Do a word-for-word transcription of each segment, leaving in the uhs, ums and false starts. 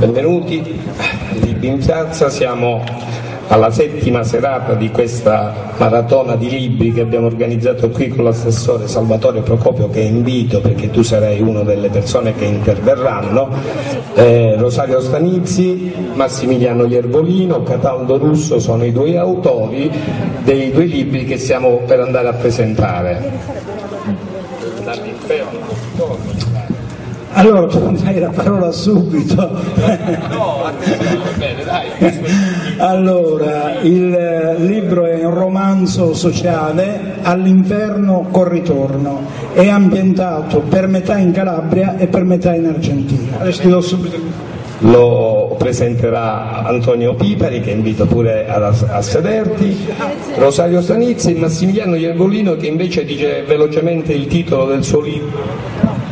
benvenuti. Libri in piazza, siamo alla settima serata di questa maratona di libri che abbiamo organizzato qui con l'assessore Salvatore Procopio, che invito perché tu sarai una delle persone che interverranno, eh, Rosario Stanizzi, Massimiliano Iervolino, Cataldo Russo sono i due autori dei due libri che stiamo per andare a presentare. Allora prenderai la parola subito. No, attenzione, bene, dai. Allora, il libro è un romanzo sociale, All'inferno col ritorno, è ambientato per metà in Calabria e per metà in Argentina. Adesso ti do subito. Lo presenterà Antonio Pipari, che invito pure a, a sederti, Rosario Stanizzi e Massimiliano Iervolino, che invece dice velocemente il titolo del suo libro.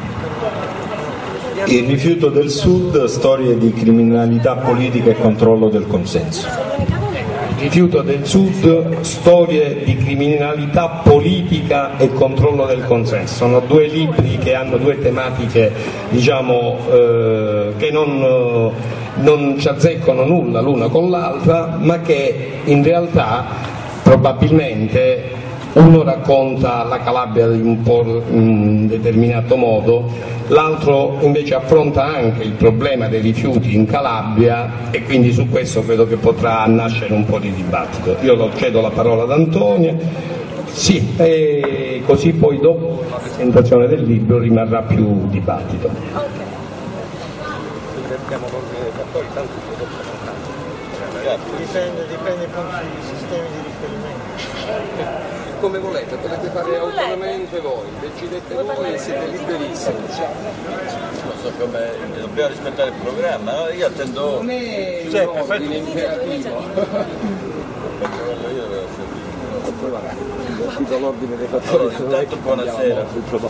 Il rifiuto del Sud, storie di criminalità politica e controllo del consenso. Il rifiuto del Sud, storie di criminalità politica e controllo del consenso. Sono due libri che hanno due tematiche, diciamo, eh, che non, non ci azzeccano nulla l'una con l'altra, ma che in realtà probabilmente uno racconta la Calabria in un po' in determinato modo, l'altro invece affronta anche il problema dei rifiuti in Calabria, e quindi su questo credo che potrà nascere un po' di dibattito. Io lo cedo la parola ad Antonio, sì, e così poi dopo la presentazione del libro rimarrà più dibattito. Dipende, dipende appunto dai sistemi di riferimento. Come volete, potete fare autonomamente voi, decidete voi e siete liberissimi. Non so come, dobbiamo rispettare il programma, no? Io attendo Non è Cioè, un ordine imperativo. L'ordine dei fattori. Allora, intanto buonasera.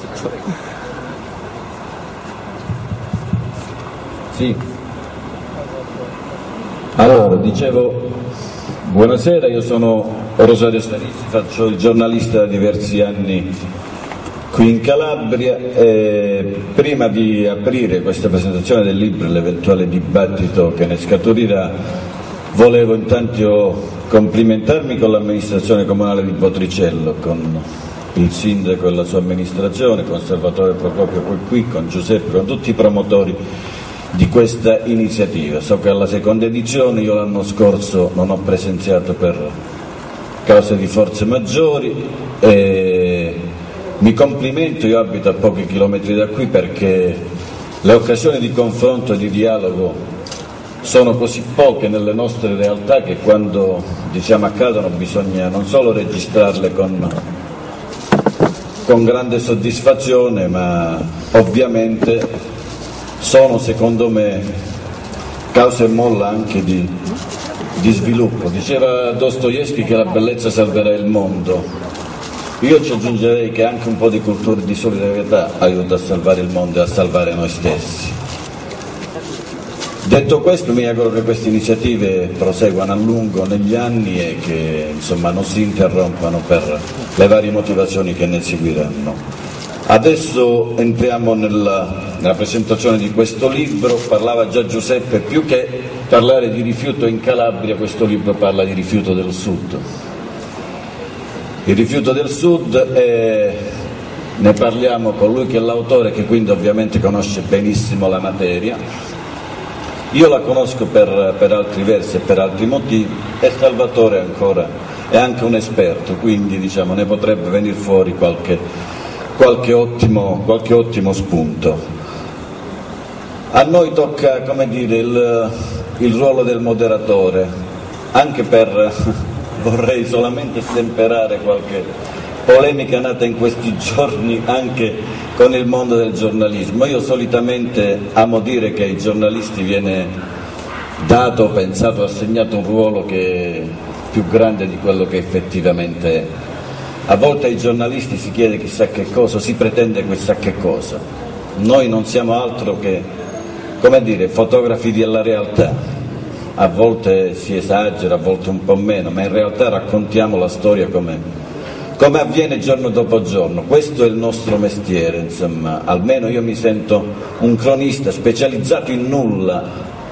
Sì. Allora, dicevo, buonasera, io sono Rosario Stanizzi, faccio il giornalista da diversi anni qui in Calabria e prima di aprire questa presentazione del libro e l'eventuale dibattito che ne scaturirà, volevo intanto complimentarmi con l'amministrazione comunale di Potricello, con il sindaco e la sua amministrazione, con Salvatore Procopio qui, con Giuseppe, con tutti i promotori di questa iniziativa. So che alla seconda edizione io l'anno scorso non ho presenziato per cause di forze maggiori e mi complimento, io abito a pochi chilometri da qui, perché le occasioni di confronto e di dialogo sono così poche nelle nostre realtà che quando, diciamo, accadono bisogna non solo registrarle con, con grande soddisfazione, ma ovviamente sono, secondo me, causa e molla anche di, di sviluppo. Diceva Dostoevskij che la bellezza salverà il mondo. Io ci aggiungerei che anche un po' di cultura e di solidarietà aiuta a salvare il mondo e a salvare noi stessi. Detto questo, mi auguro che queste iniziative proseguano a lungo negli anni e che, insomma, non si interrompano per le varie motivazioni che ne seguiranno. Adesso entriamo nella, nella presentazione di questo libro. Parlava già Giuseppe, più che parlare di rifiuto in Calabria, questo libro parla di rifiuto del Sud. Il rifiuto del Sud, è, ne parliamo con lui che è l'autore, che quindi ovviamente conosce benissimo la materia. Io la conosco per, per altri versi e per altri motivi, e Salvatore ancora è anche un esperto, quindi, diciamo, ne potrebbe venire fuori qualche, qualche, ottimo, qualche ottimo spunto. A noi tocca, come dire, il, il ruolo del moderatore, anche per, vorrei solamente stemperare qualche polemica nata in questi giorni anche con il mondo del giornalismo. Io solitamente amo dire che ai giornalisti viene dato, pensato, assegnato un ruolo che è più grande di quello che effettivamente è. A volte ai giornalisti si chiede chissà che cosa, si pretende chissà che cosa. Noi non siamo altro che, come dire, fotografi della realtà. A volte si esagera, a volte un po' meno, ma in realtà raccontiamo la storia come come avviene giorno dopo giorno. Questo è il nostro mestiere, insomma, almeno io mi sento un cronista specializzato in nulla,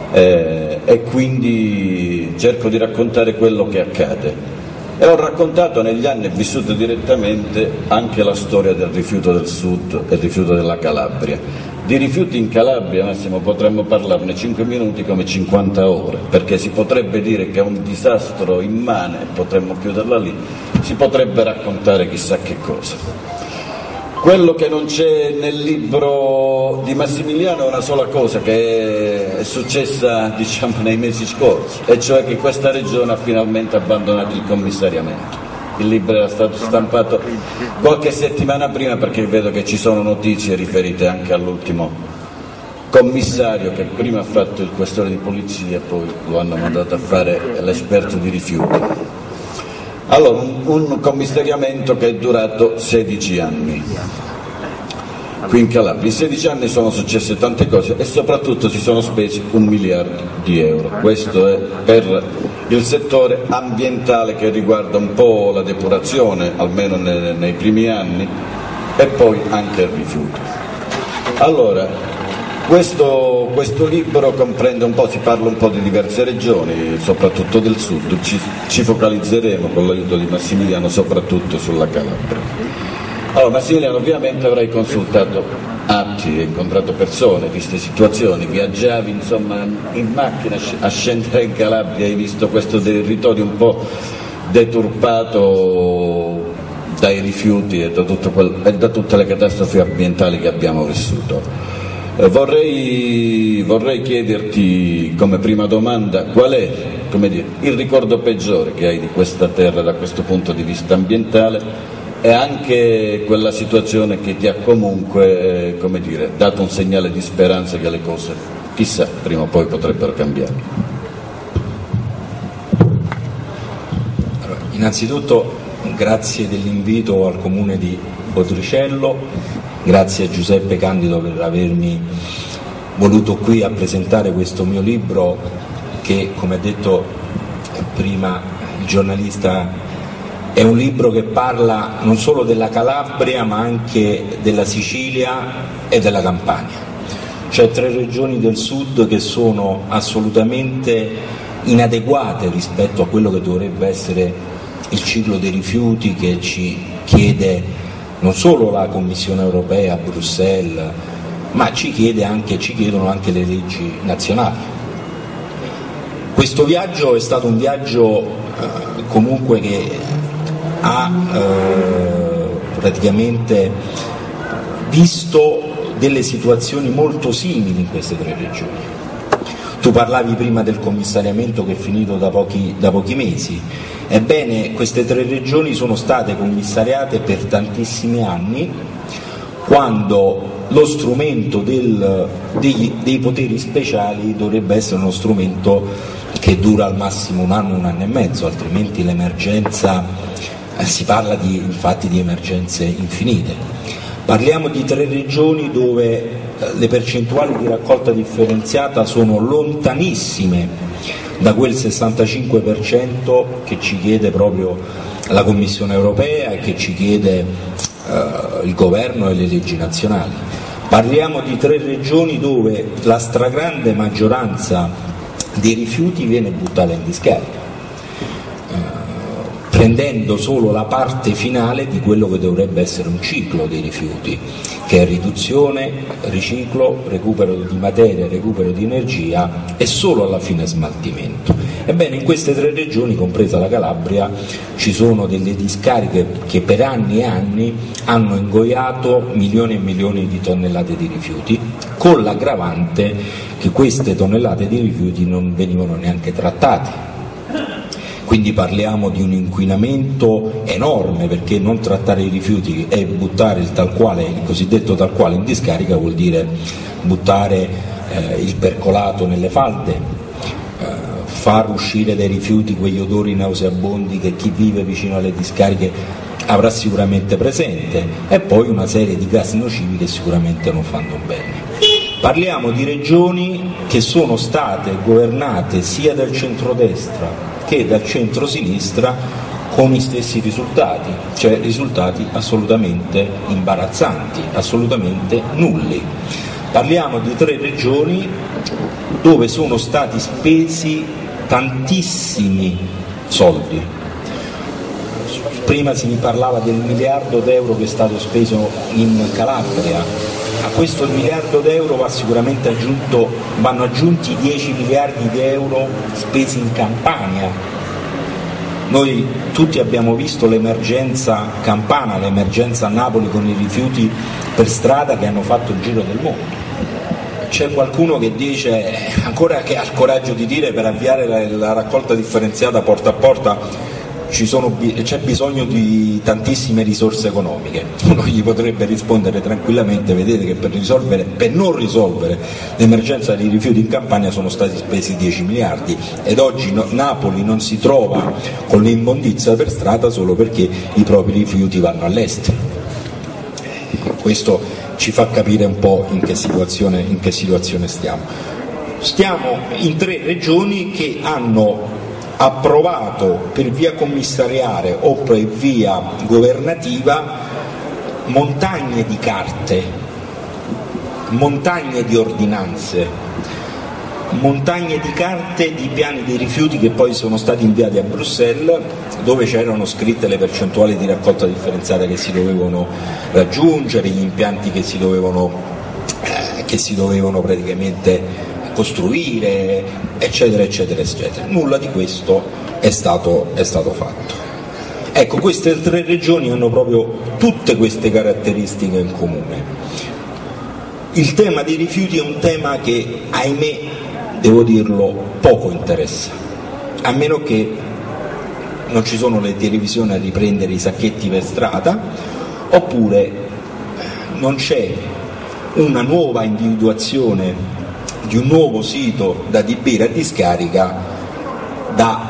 eh, e quindi cerco di raccontare quello che accade. E ho raccontato negli anni, vissuto direttamente, anche la storia del rifiuto del sud e il rifiuto della Calabria. Di rifiuti in Calabria, Massimo, potremmo parlarne cinque minuti come cinquanta ore, perché si potrebbe dire che è un disastro immane, potremmo chiuderla lì, si potrebbe raccontare chissà che cosa. Quello che non c'è nel libro di Massimiliano è una sola cosa che è successa, diciamo, nei mesi scorsi, e cioè che questa regione ha finalmente abbandonato il commissariamento. Il libro era stato stampato qualche settimana prima, perché vedo che ci sono notizie riferite anche all'ultimo commissario che prima ha fatto il questore di polizia e poi lo hanno mandato a fare l'esperto di rifiuti. Allora, un, un commissariamento che è durato sedici anni qui in Calabria. In sedici anni sono successe tante cose e soprattutto si sono spesi un miliardo di euro. Questo è per il settore ambientale, che riguarda un po' la depurazione, almeno nei, nei primi anni, e poi anche il rifiuto. Allora, Questo, questo libro comprende un po', si parla un po' di diverse regioni, soprattutto del sud, ci, ci focalizzeremo con l'aiuto di Massimiliano soprattutto sulla Calabria. Allora, Massimiliano, ovviamente avrai consultato atti, hai incontrato persone, viste situazioni, viaggiavi insomma in macchina a scendere in Calabria, hai visto questo territorio un po' deturpato dai rifiuti e da, tutto quel, e da tutte le catastrofi ambientali che abbiamo vissuto. Vorrei, vorrei chiederti come prima domanda qual è, come dire, il ricordo peggiore che hai di questa terra da questo punto di vista ambientale, e anche quella situazione che ti ha comunque, eh, come dire, dato un segnale di speranza che le cose, chissà, prima o poi potrebbero cambiare. Allora, innanzitutto grazie dell'invito al Comune di Potricello. Grazie a Giuseppe Candido per avermi voluto qui a presentare questo mio libro che, come ha detto prima il giornalista, è un libro che parla non solo della Calabria ma anche della Sicilia e della Campania. Cioè tre regioni del sud che sono assolutamente inadeguate rispetto a quello che dovrebbe essere il ciclo dei rifiuti che ci chiede non solo la Commissione europea a Bruxelles, ma ci, chiede anche, ci chiedono anche le leggi nazionali. Questo viaggio è stato un viaggio eh, comunque che ha eh, praticamente visto delle situazioni molto simili in queste tre regioni. Tu parlavi prima del commissariamento che è finito da pochi, da pochi mesi. Ebbene, queste tre regioni sono state commissariate per tantissimi anni, quando lo strumento del, dei, dei poteri speciali dovrebbe essere uno strumento che dura al massimo un anno, un anno e mezzo, altrimenti l'emergenza, eh, si parla di, infatti di emergenze infinite. Parliamo di tre regioni dove eh, le percentuali di raccolta differenziata sono lontanissime da quel sessantacinque per cento che ci chiede proprio la Commissione europea e che ci chiede eh, il governo e le leggi nazionali. Parliamo di tre regioni dove la stragrande maggioranza dei rifiuti viene buttata in discarica, eh, prendendo solo la parte finale di quello che dovrebbe essere un ciclo dei rifiuti, che è riduzione, riciclo, recupero di materia, recupero di energia e solo alla fine smaltimento. Ebbene, in queste tre regioni, compresa la Calabria, ci sono delle discariche che per anni e anni hanno ingoiato milioni e milioni di tonnellate di rifiuti, con l'aggravante che queste tonnellate di rifiuti non venivano neanche trattate. Quindi parliamo di un inquinamento enorme, perché non trattare i rifiuti e buttare il tal quale, il cosiddetto tal quale in discarica, vuol dire buttare eh, il percolato nelle falde, eh, far uscire dai rifiuti quegli odori nauseabondi che chi vive vicino alle discariche avrà sicuramente presente, e poi una serie di gas nocivi che sicuramente non fanno bene. Parliamo di regioni che sono state governate sia dal centrodestra che dal centro-sinistra con i stessi risultati, cioè risultati assolutamente imbarazzanti, assolutamente nulli. Parliamo di tre regioni dove sono stati spesi tantissimi soldi. Prima si mi parlava del miliardo d'euro che è stato speso in Calabria. A questo miliardo d'euro va sicuramente aggiunto, vanno aggiunti dieci miliardi di euro spesi in Campania. Noi tutti abbiamo visto l'emergenza campana, l'emergenza a Napoli con i rifiuti per strada che hanno fatto il giro del mondo. C'è qualcuno che dice, ancora che ha il coraggio di dire, per avviare la, la raccolta differenziata porta a porta ci sono, c'è bisogno di tantissime risorse economiche. Uno gli potrebbe rispondere tranquillamente: vedete che per risolvere, per non risolvere l'emergenza dei rifiuti in Campania sono stati spesi dieci miliardi, ed oggi no, Napoli non si trova con l'immondizia per strada solo perché i propri rifiuti vanno all'estero. Questo ci fa capire un po' in che situazione, in che situazione stiamo. Stiamo in tre regioni che hanno approvato per via commissariale o per via governativa montagne di carte, montagne di ordinanze, montagne di carte di piani dei rifiuti che poi sono stati inviati a Bruxelles, dove c'erano scritte le percentuali di raccolta differenziata che si dovevano raggiungere, gli impianti che si dovevano, eh, che si dovevano praticamente costruire, eccetera eccetera eccetera. Nulla di questo è stato, è stato fatto. Ecco, queste tre regioni hanno proprio tutte queste caratteristiche in comune. Il tema dei rifiuti è un tema che, ahimè, devo dirlo, poco interessa, a meno che non ci sono le televisioni a riprendere i sacchetti per strada, oppure non c'è una nuova individuazione di un nuovo sito da adibire a discarica da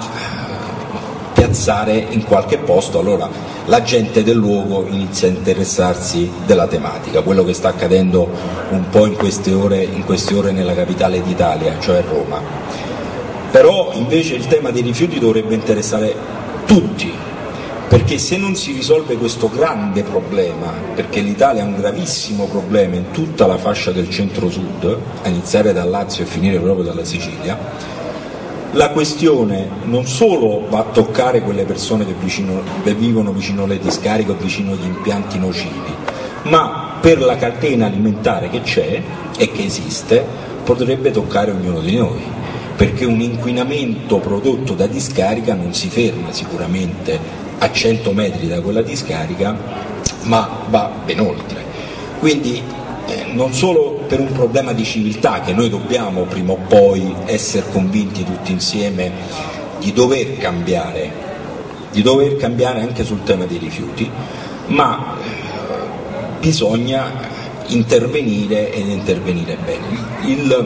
piazzare in qualche posto. Allora la gente del luogo inizia a interessarsi della tematica, quello che sta accadendo un po' in queste ore, in queste ore nella capitale d'Italia, cioè Roma. Però invece il tema dei rifiuti dovrebbe interessare tutti, perché se non si risolve questo grande problema, perché l'Italia ha un gravissimo problema in tutta la fascia del centro-sud, a iniziare dal Lazio e finire proprio dalla Sicilia, la questione non solo va a toccare quelle persone che, vicino, che vivono vicino alle discariche o vicino agli impianti nocivi, ma per la catena alimentare che c'è e che esiste potrebbe toccare ognuno di noi, perché un inquinamento prodotto da discarica non si ferma sicuramente a cento metri da quella discarica, ma va ben oltre. Quindi eh, non solo per un problema di civiltà, che noi dobbiamo prima o poi essere convinti tutti insieme di dover cambiare, di dover cambiare anche sul tema dei rifiuti, ma eh, bisogna intervenire ed intervenire bene. Il,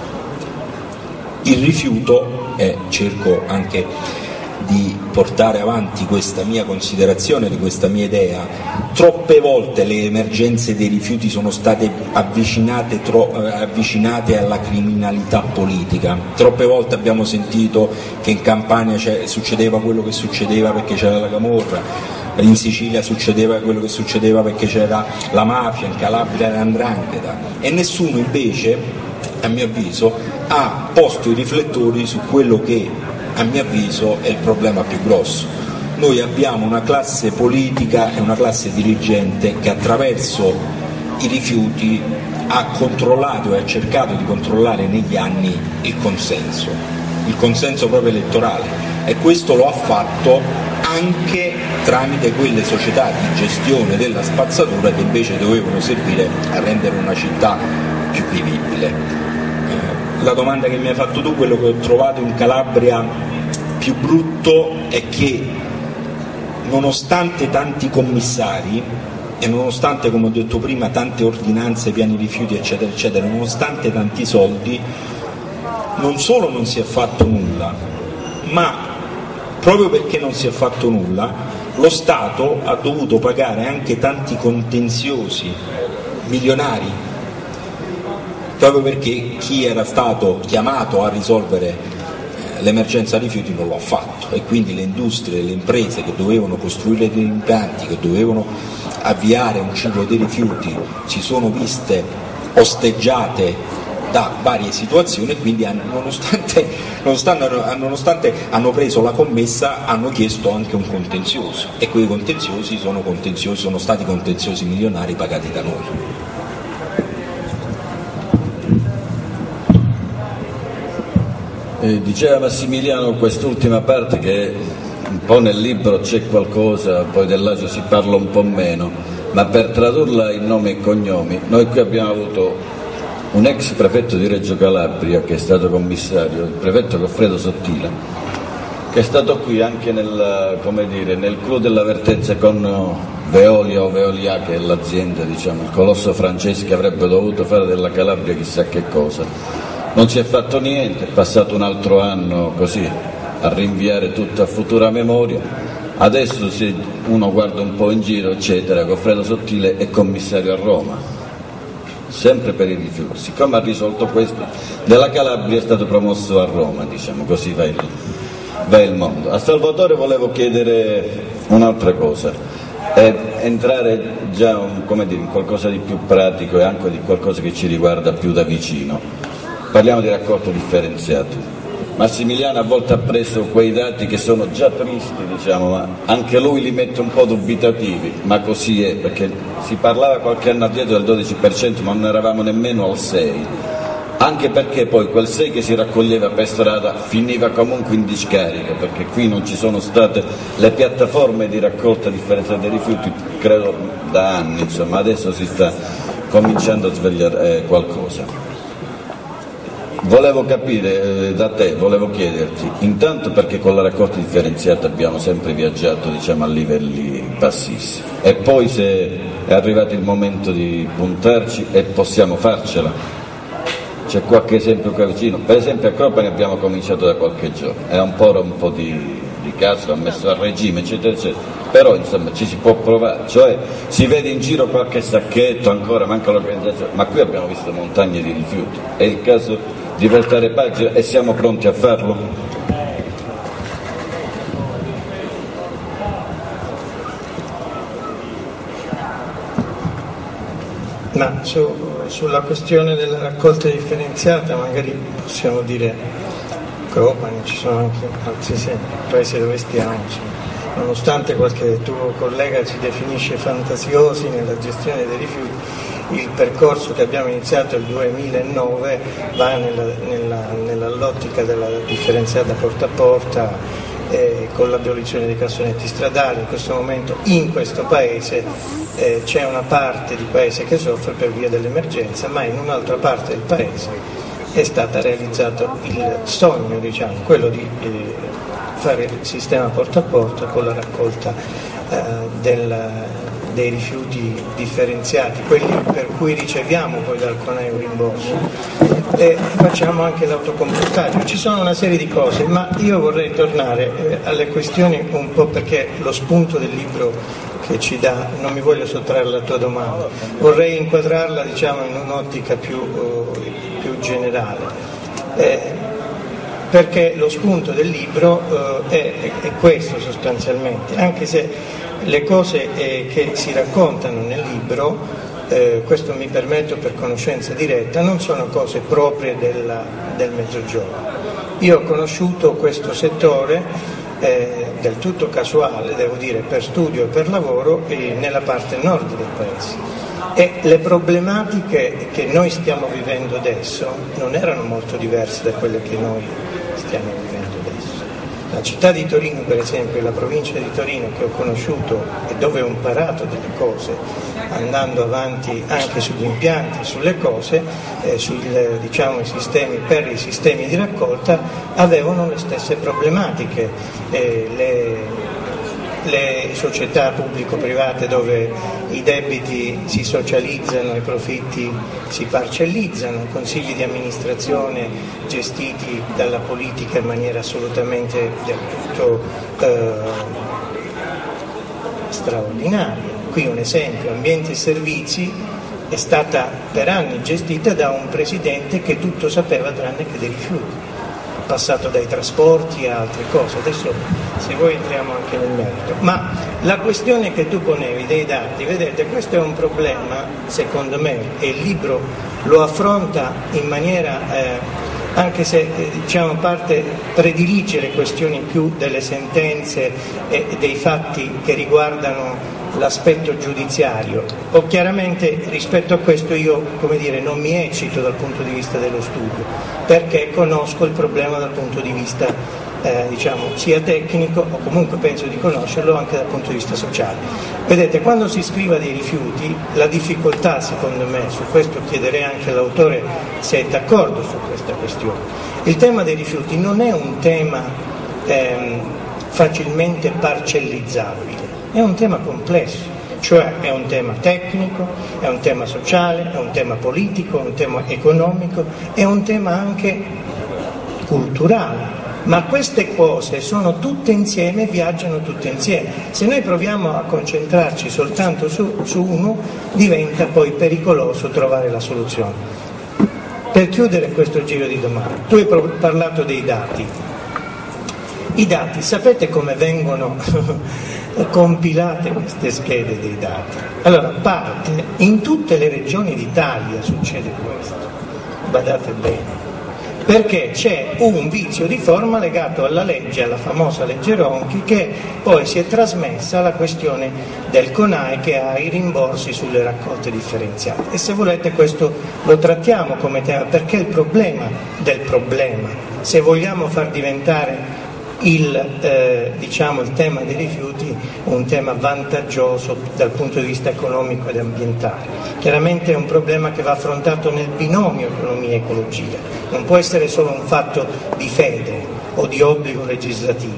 il rifiuto, e eh, cerco anche di portare avanti questa mia considerazione, di questa mia idea, troppe volte le emergenze dei rifiuti sono state avvicinate, tro, avvicinate alla criminalità politica. Troppe volte abbiamo sentito che in Campania succedeva quello che succedeva perché c'era la camorra, in Sicilia succedeva quello che succedeva perché c'era la mafia, in Calabria la 'ndrangheta, e nessuno invece, a mio avviso, ha posto i riflettori su quello che a mio avviso è il problema più grosso. Noi abbiamo una classe politica e una classe dirigente che attraverso i rifiuti ha controllato e ha cercato di controllare negli anni il consenso, il consenso proprio elettorale, e questo lo ha fatto anche tramite quelle società di gestione della spazzatura che invece dovevano servire a rendere una città più vivibile. La domanda che mi hai fatto tu, quello che ho trovato in Calabria più brutto è che nonostante tanti commissari e nonostante, come ho detto prima, tante ordinanze, piani rifiuti eccetera eccetera, nonostante tanti soldi, non solo non si è fatto nulla, ma proprio perché non si è fatto nulla lo Stato ha dovuto pagare anche tanti contenziosi milionari, proprio perché chi era stato chiamato a risolvere l'emergenza rifiuti non lo ha fatto, e quindi le industrie, le imprese che dovevano costruire degli impianti, che dovevano avviare un ciclo dei rifiuti, si sono viste osteggiate da varie situazioni, e quindi hanno, nonostante, nonostante, nonostante hanno preso la commessa, hanno chiesto anche un contenzioso, e quei contenziosi sono, contenziosi, sono stati contenziosi milionari pagati da noi. Eh, diceva Massimiliano quest'ultima parte che un po' nel libro c'è qualcosa, poi del Lazio si parla un po' meno, ma per tradurla in nomi e cognomi, noi qui abbiamo avuto un ex prefetto di Reggio Calabria che è stato commissario, il prefetto Goffredo Sottile, che è stato qui anche nel, come dire, nel clou della vertenza con Veolia o Veolia, che è l'azienda, diciamo, il colosso francese che avrebbe dovuto fare della Calabria chissà che cosa. Non si è fatto niente, è passato un altro anno così a rinviare tutto a futura memoria. Adesso se uno guarda un po' in giro, eccetera, Goffredo Sottile è commissario a Roma, sempre per i rifiuti. Siccome ha risolto questo, della Calabria è stato promosso a Roma, diciamo, così va il, va il mondo. A Salvatore volevo chiedere un'altra cosa, è entrare già un, come dire, in qualcosa di più pratico e anche di qualcosa che ci riguarda più da vicino. Parliamo di raccolta differenziata. Massimiliano a volte ha preso quei dati che sono già tristi, diciamo, ma anche lui li mette un po' dubitativi, ma così è, perché si parlava qualche anno addietro del dodici per cento, ma non eravamo nemmeno al sei per cento, anche perché poi quel sei per cento che si raccoglieva per strada finiva comunque in discarica, perché qui non ci sono state le piattaforme di raccolta differenziata dei rifiuti, credo da anni, insomma, adesso si sta cominciando a svegliare eh, qualcosa. Volevo capire eh, da te, volevo chiederti, intanto perché con la raccolta differenziata abbiamo sempre viaggiato, diciamo, a livelli bassissimi, e poi se è arrivato il momento di puntarci e possiamo farcela. C'è qualche esempio qua vicino? Per esempio a Cropani abbiamo cominciato da qualche giorno, è ancora un po' di, di caso, ha messo a regime, eccetera, eccetera, però insomma ci si può provare, cioè si vede in giro qualche sacchetto ancora, manca l'organizzazione, ma qui abbiamo visto montagne di rifiuti, è il caso di voltare pagina e siamo pronti a farlo? Ma su, sulla questione della raccolta differenziata magari possiamo dire Cropani, ci sono anche altri paesi dove stiamo, insomma. Nonostante qualche tuo collega ci definisce fantasiosi nella gestione dei rifiuti, il percorso che abbiamo iniziato nel duemilanove va nella, nella, nell'ottica della differenziata porta a porta, eh, con l'abolizione dei cassonetti stradali. In questo momento in questo paese eh, c'è una parte di paese che soffre per via dell'emergenza, ma in un'altra parte del paese è stato realizzato il sogno, diciamo, quello di eh, fare il sistema porta a porta con la raccolta eh, del dei rifiuti differenziati, quelli per cui riceviamo poi dal CONAI un rimborso, e facciamo anche l'autocompostaggio. Ci sono una serie di cose, ma io vorrei tornare eh, alle questioni un po', perché lo spunto del libro che ci dà, non mi voglio sottrarre alla tua domanda, vorrei inquadrarla, diciamo, in un'ottica più, uh, più generale. Eh, perché lo spunto del libro uh, è, è questo sostanzialmente, anche se le cose eh, che si raccontano nel libro, eh, questo mi permetto per conoscenza diretta, non sono cose proprie della, del Mezzogiorno. Io ho conosciuto questo settore eh, del tutto casuale, devo dire, per studio e per lavoro, eh, nella parte nord del paese. E le problematiche che noi stiamo vivendo adesso non erano molto diverse da quelle che noi stiamo vivendo adesso. La città di Torino, per esempio, e la provincia di Torino che ho conosciuto e dove ho imparato delle cose, andando avanti anche sugli impianti, sulle cose, eh, sui diciamo, sistemi, per i sistemi di raccolta, avevano le stesse problematiche. Eh, le, le società pubblico-private dove i debiti si socializzano, i profitti si parcellizzano, consigli di amministrazione gestiti dalla politica in maniera assolutamente del tutto eh, straordinaria. Qui un esempio, ambienti e servizi è stata per anni gestita da un presidente che tutto sapeva tranne che dei rifiuti, passato dai trasporti a altre cose. Adesso se voi entriamo anche nel merito, ma la questione che tu ponevi dei dati, vedete, questo è un problema, secondo me, e il libro lo affronta in maniera, eh, anche se eh, diciamo parte predilige le questioni più delle sentenze e dei fatti che riguardano l'aspetto giudiziario, o chiaramente rispetto a questo io, come dire, non mi eccito dal punto di vista dello studio, perché conosco il problema dal punto di vista eh, diciamo sia tecnico, o comunque penso di conoscerlo anche dal punto di vista sociale. Vedete, quando si scrive dei rifiuti, la difficoltà secondo me, su questo chiederei anche all'autore se è d'accordo su questa questione, il tema dei rifiuti non è un tema ehm, facilmente parcellizzabile, è un tema complesso, cioè è un tema tecnico, è un tema sociale, è un tema politico, è un tema economico, è un tema anche culturale, ma queste cose sono tutte insieme, viaggiano tutte insieme. Se noi proviamo a concentrarci soltanto su, su uno, diventa poi pericoloso trovare la soluzione. Per chiudere questo giro di domande, tu hai parlato dei dati. I dati, sapete come vengono compilate queste schede dei dati? Allora, parte, in tutte le regioni d'Italia succede questo, badate bene, perché c'è un vizio di forma legato alla legge, alla famosa legge Ronchi, che poi si è trasmessa alla questione del CONAI che ha i rimborsi sulle raccolte differenziate. E se volete questo lo trattiamo come tema, perché il problema del problema, se vogliamo far diventare Il, eh, diciamo, il tema dei rifiuti un tema vantaggioso dal punto di vista economico ed ambientale. Chiaramente è un problema che va affrontato nel binomio economia e ecologia, non può essere solo un fatto di fede o di obbligo legislativo.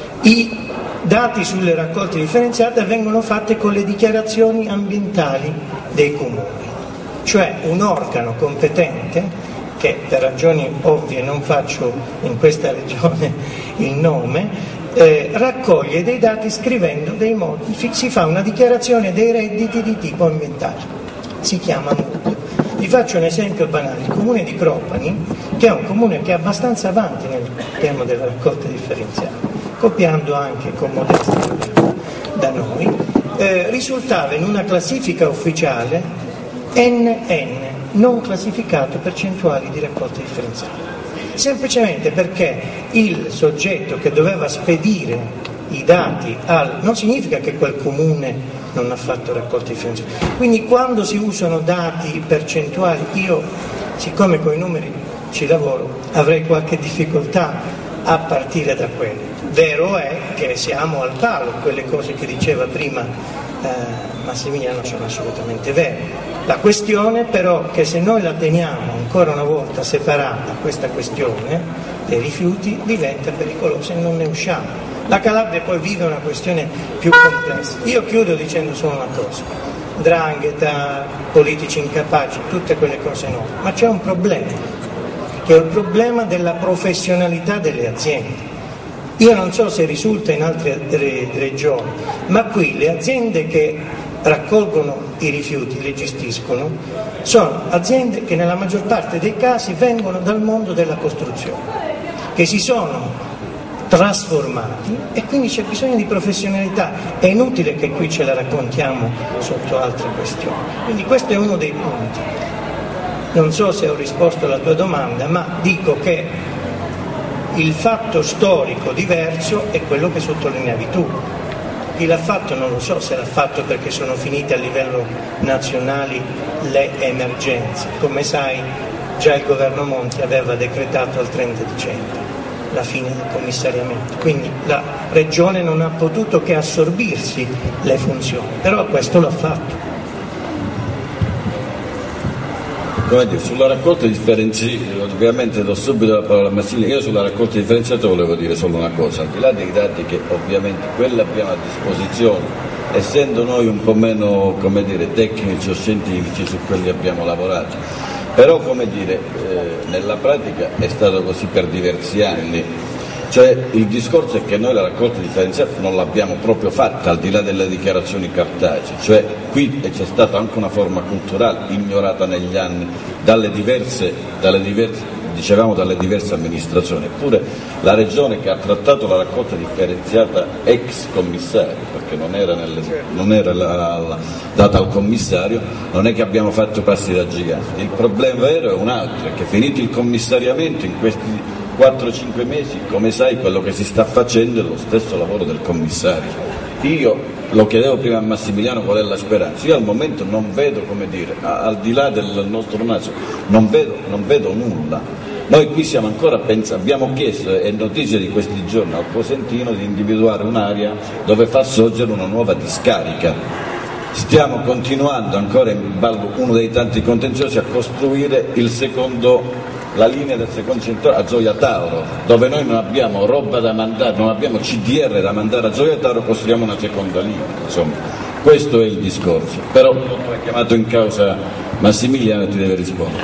I dati sulle raccolte differenziate vengono fatte con le dichiarazioni ambientali dei comuni, cioè un organo competente che per ragioni ovvie non faccio in questa regione il nome, eh, raccoglie dei dati scrivendo dei modi, si fa una dichiarazione dei redditi di tipo ambientale, si chiama M U D. Vi faccio un esempio banale, il comune di Cropani, che è un comune che è abbastanza avanti nel tema della raccolta differenziata, copiando anche con modestia da noi, eh, risultava in una classifica ufficiale N N, non classificato percentuali di raccolta differenziata, semplicemente perché il soggetto che doveva spedire i dati al, non significa che quel comune non ha fatto raccolta differenziata. Quindi quando si usano dati percentuali, io siccome con i numeri ci lavoro avrei qualche difficoltà a partire da quelli. Vero è che siamo al palo, quelle cose che diceva prima eh, Massimiliano sono assolutamente vere. La questione però è che se noi la teniamo ancora una volta separata, questa questione dei rifiuti diventa pericolosa e non ne usciamo. La Calabria poi vive una questione più complessa. Io chiudo dicendo solo una cosa: 'ndrangheta, politici incapaci, tutte quelle cose no, ma c'è un problema, che è il problema della professionalità delle aziende. Io non so se risulta in altre re- regioni, ma qui le aziende che raccolgono i rifiuti, li gestiscono, sono aziende che nella maggior parte dei casi vengono dal mondo della costruzione, che si sono trasformati e quindi c'è bisogno di professionalità. È inutile che qui ce la raccontiamo sotto altre questioni. Quindi questo è uno dei punti. Non so se ho risposto alla tua domanda, ma dico che il fatto storico diverso è quello che sottolineavi tu. Chi l'ha fatto non lo so se l'ha fatto perché sono finite a livello nazionale le emergenze. Come sai, già il governo Monti aveva decretato al trenta dicembre la fine del commissariamento, quindi la regione non ha potuto che assorbirsi le funzioni, però questo l'ha fatto. Come dire, sulla raccolta differenziata, ovviamente do subito la parola a Massimiliano. Io sulla raccolta differenziata volevo dire solo una cosa, al di là dei dati che ovviamente quella abbiamo a disposizione, essendo noi un po' meno, come dire, tecnici o scientifici, su quelli abbiamo lavorato, però come dire, eh, nella pratica è stato così per diversi anni. Cioè il discorso è che noi la raccolta differenziata non l'abbiamo proprio fatta al di là delle dichiarazioni cartacee, cioè qui c'è stata anche una forma culturale ignorata negli anni dalle diverse, dalle diverse dicevamo dalle diverse amministrazioni, eppure la regione che ha trattato la raccolta differenziata ex commissario, perché non era, nelle, non era la, la, data al commissario, non è che abbiamo fatto passi da giganti. Il problema vero è un altro, è che finito il commissariamento in questi quattro cinque mesi, come sai, quello che si sta facendo è lo stesso lavoro del commissario. Io lo chiedevo prima a Massimiliano qual è la speranza, io al momento non vedo, come dire, al di là del nostro naso, non vedo, non vedo nulla. Noi qui siamo ancora pensando, abbiamo chiesto, è notizia di questi giorni al Cosentino, di individuare un'area dove far sorgere una nuova discarica. Stiamo continuando ancora in ballo uno dei tanti contenziosi a costruire il secondo, la linea del secondo centro a Gioia Tauro, dove noi non abbiamo roba da mandare, non abbiamo C D R da mandare a Gioia Tauro, costruiamo una seconda linea. Insomma, questo è il discorso. Però tu hai chiamato in causa Massimiliano e ti deve rispondere.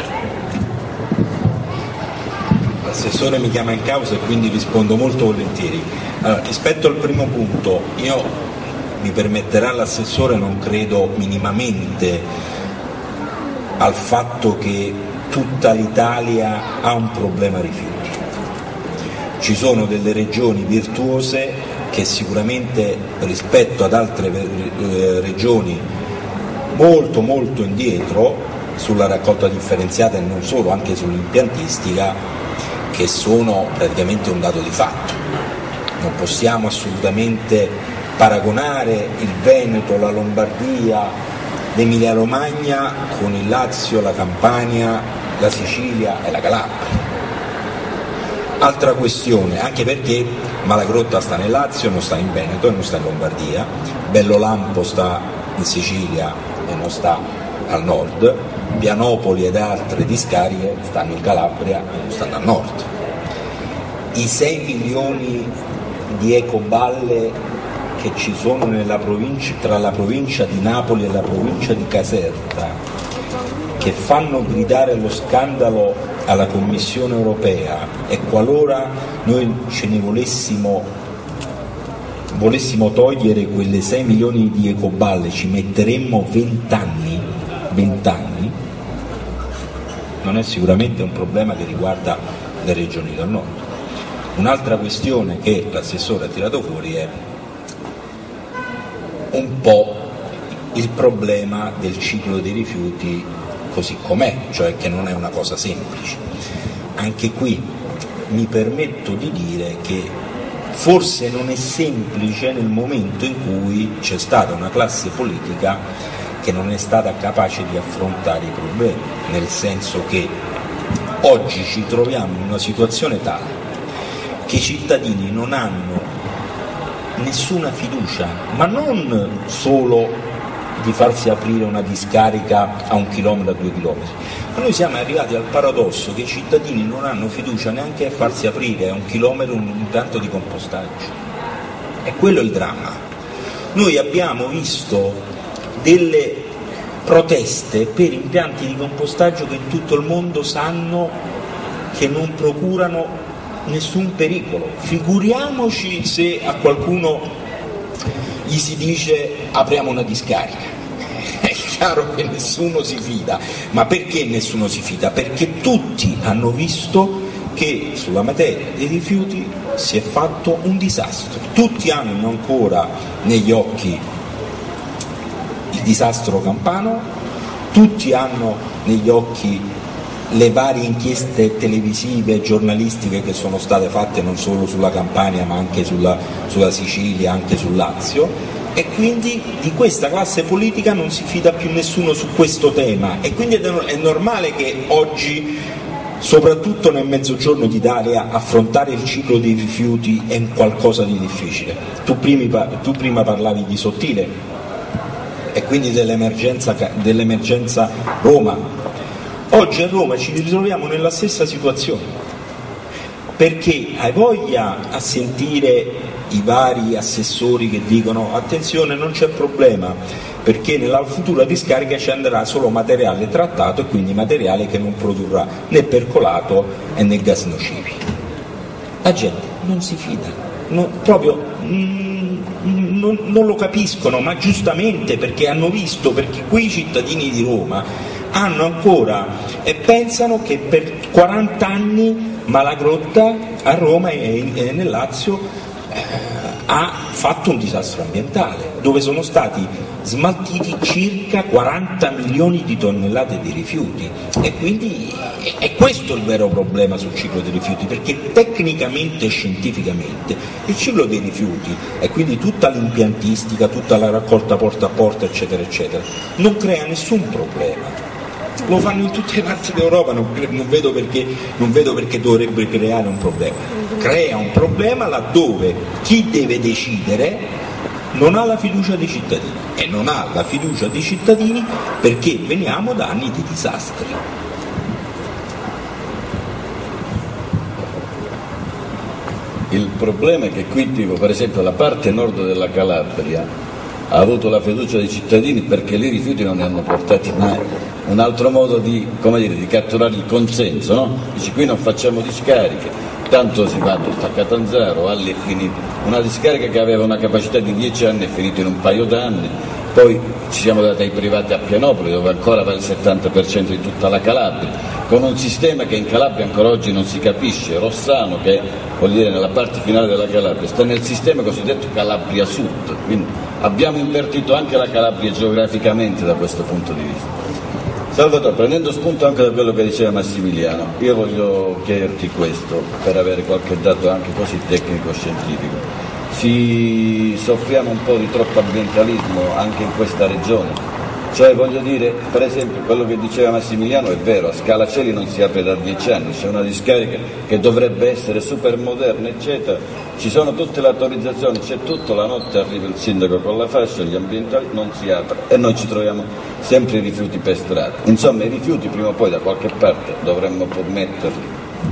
L'assessore mi chiama in causa e quindi rispondo molto volentieri. Allora, rispetto al primo punto, io mi permetterà l'assessore, non credo minimamente al fatto che tutta l'Italia ha un problema rifiuti. Ci sono delle regioni virtuose che sicuramente rispetto ad altre regioni molto molto indietro sulla raccolta differenziata e non solo, anche sull'impiantistica, che sono praticamente un dato di fatto. Non possiamo assolutamente paragonare il Veneto, la Lombardia, l'Emilia Romagna con il Lazio, la Campania, la Sicilia e la Calabria. Altra questione, anche perché Malagrotta sta nel Lazio, non sta in Veneto e non sta in Lombardia, Bellolampo sta in Sicilia e non sta al nord, Pianopoli ed altre discariche stanno in Calabria e non stanno al nord. I sei milioni di ecoballe che ci sono nella provincia, tra la provincia di Napoli e la provincia di Caserta, che fanno gridare lo scandalo alla Commissione europea, e qualora noi ce ne volessimo, volessimo togliere quelle sei milioni di ecoballe, ci metteremmo vent'anni, vent'anni, non è sicuramente un problema che riguarda le regioni del nord. Un'altra questione che l'assessore ha tirato fuori è un po' il problema del ciclo dei rifiuti così com'è, cioè che non è una cosa semplice. Anche qui mi permetto di dire che forse non è semplice nel momento in cui c'è stata una classe politica che non è stata capace di affrontare i problemi, nel senso che oggi ci troviamo in una situazione tale che i cittadini non hanno nessuna fiducia, ma non solo di farsi aprire una discarica a un chilometro, a due chilometri, ma noi siamo arrivati al paradosso che i cittadini non hanno fiducia neanche a farsi aprire a un chilometro un impianto di compostaggio. E quello è il dramma. Noi abbiamo visto delle proteste per impianti di compostaggio che in tutto il mondo sanno che non procurano nessun pericolo. Figuriamoci se a qualcuno gli si dice apriamo una discarica. È chiaro che nessuno si fida, ma perché nessuno si fida? Perché tutti hanno visto che sulla materia dei rifiuti si è fatto un disastro. Tutti hanno ancora negli occhi il disastro campano, tutti hanno negli occhi le varie inchieste televisive e giornalistiche che sono state fatte non solo sulla Campania ma anche sulla, sulla Sicilia, anche sul Lazio, e quindi di questa classe politica non si fida più nessuno su questo tema, e quindi è normale che oggi, soprattutto nel mezzogiorno d'Italia, affrontare il ciclo dei rifiuti è qualcosa di difficile. Tu prima, tu prima parlavi di Sottile e quindi dell'emergenza, dell'emergenza Roma. Oggi a Roma ci ritroviamo nella stessa situazione, perché hai voglia a sentire i vari assessori che dicono attenzione, non c'è problema, perché nella futura discarica ci andrà solo materiale trattato e quindi materiale che non produrrà né percolato e né gas nocivi. La gente non si fida, no, proprio mm, non, non lo capiscono, ma giustamente, perché hanno visto, perché quei cittadini di Roma hanno ancora e pensano che per quaranta anni Malagrotta a Roma e, e nel Lazio eh, ha fatto un disastro ambientale, dove sono stati smaltiti circa quaranta milioni di tonnellate di rifiuti, e quindi è questo il vero problema sul ciclo dei rifiuti, perché tecnicamente e scientificamente il ciclo dei rifiuti, e quindi tutta l'impiantistica, tutta la raccolta porta a porta eccetera eccetera, non crea nessun problema. Lo fanno in tutte le parti d'Europa, non, non, vedo perché, non vedo perché dovrebbe creare un problema. Crea un problema laddove chi deve decidere non ha la fiducia dei cittadini, e non ha la fiducia dei cittadini perché veniamo da anni di disastri. Il problema è che qui, tipo, per esempio, la parte nord della Calabria ha avuto la fiducia dei cittadini perché lì i rifiuti non ne hanno portati mai. Un altro modo di, come dire, di catturare il consenso, no? Dici, qui non facciamo discariche, tanto si fa tutto a Catanzaro, Alli è finito. Una discarica che aveva una capacità di dieci anni è finita in un paio d'anni, poi ci siamo dati ai privati a Pianopoli, dove ancora va il settanta per cento di tutta la Calabria, con un sistema che in Calabria ancora oggi non si capisce. Rossano, che vuol dire nella parte finale della Calabria, sta nel sistema cosiddetto Calabria Sud, quindi abbiamo invertito anche la Calabria geograficamente da questo punto di vista. Salvatore, prendendo spunto anche da quello che diceva Massimiliano, io voglio chiederti questo per avere qualche dato anche così tecnico-scientifico. Si soffriamo un po' di troppo ambientalismo anche in questa regione, cioè voglio dire, per esempio, quello che diceva Massimiliano è vero, a Scala Coeli non si apre da dieci anni, c'è una discarica che dovrebbe essere super moderna eccetera, ci sono tutte le autorizzazioni, c'è tutto, la notte arriva il sindaco con la fascia, gli ambientali, non si apre e noi ci troviamo sempre i rifiuti per strada. Insomma, i rifiuti prima o poi da qualche parte dovremmo pur metterli.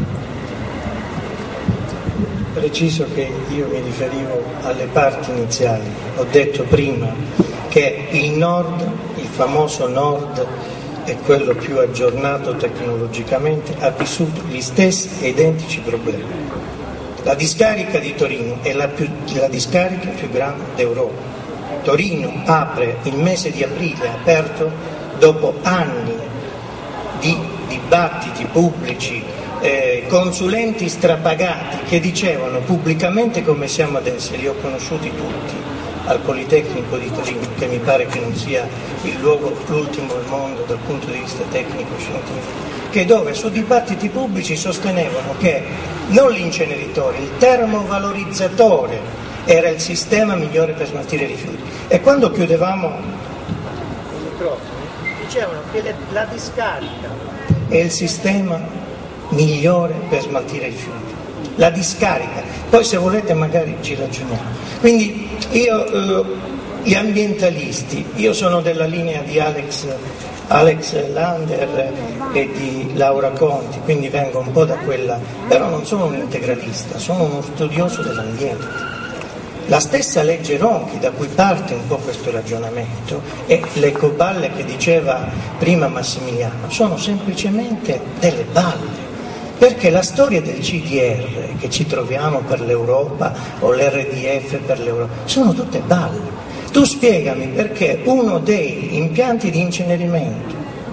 Preciso che io mi riferivo alle parti iniziali, ho detto prima che il nord, il famoso nord, è quello più aggiornato tecnologicamente, ha vissuto gli stessi e identici problemi. La discarica di Torino è la, più, la discarica più grande d'Europa. Torino apre il mese di aprile, aperto dopo anni di dibattiti pubblici, eh, consulenti strapagati che dicevano pubblicamente come siamo adesso, li ho conosciuti tutti al Politecnico di Torino, che mi pare che non sia il luogo l'ultimo al mondo dal punto di vista tecnico-scientifico, che dove su dibattiti pubblici sostenevano che non l'inceneritore, il termovalorizzatore era il sistema migliore per smaltire i rifiuti. E quando chiudevamo il microfono dicevano che la discarica è il sistema migliore per smaltire i rifiuti. La discarica, poi se volete magari ci ragioniamo. Quindi io, eh, gli ambientalisti, io sono della linea di Alex, Alex Lander e di Laura Conti, quindi vengo un po' da quella, però non sono un integralista, sono uno studioso dell'ambiente. La stessa legge Ronchi, da cui parte un po' questo ragionamento, e le ecoballe che diceva prima Massimiliano, sono semplicemente delle balle. Perché la storia del C D R che ci troviamo per l'Europa o l'R D F per l'Europa sono tutte balle. Tu spiegami perché uno dei impianti di incenerimento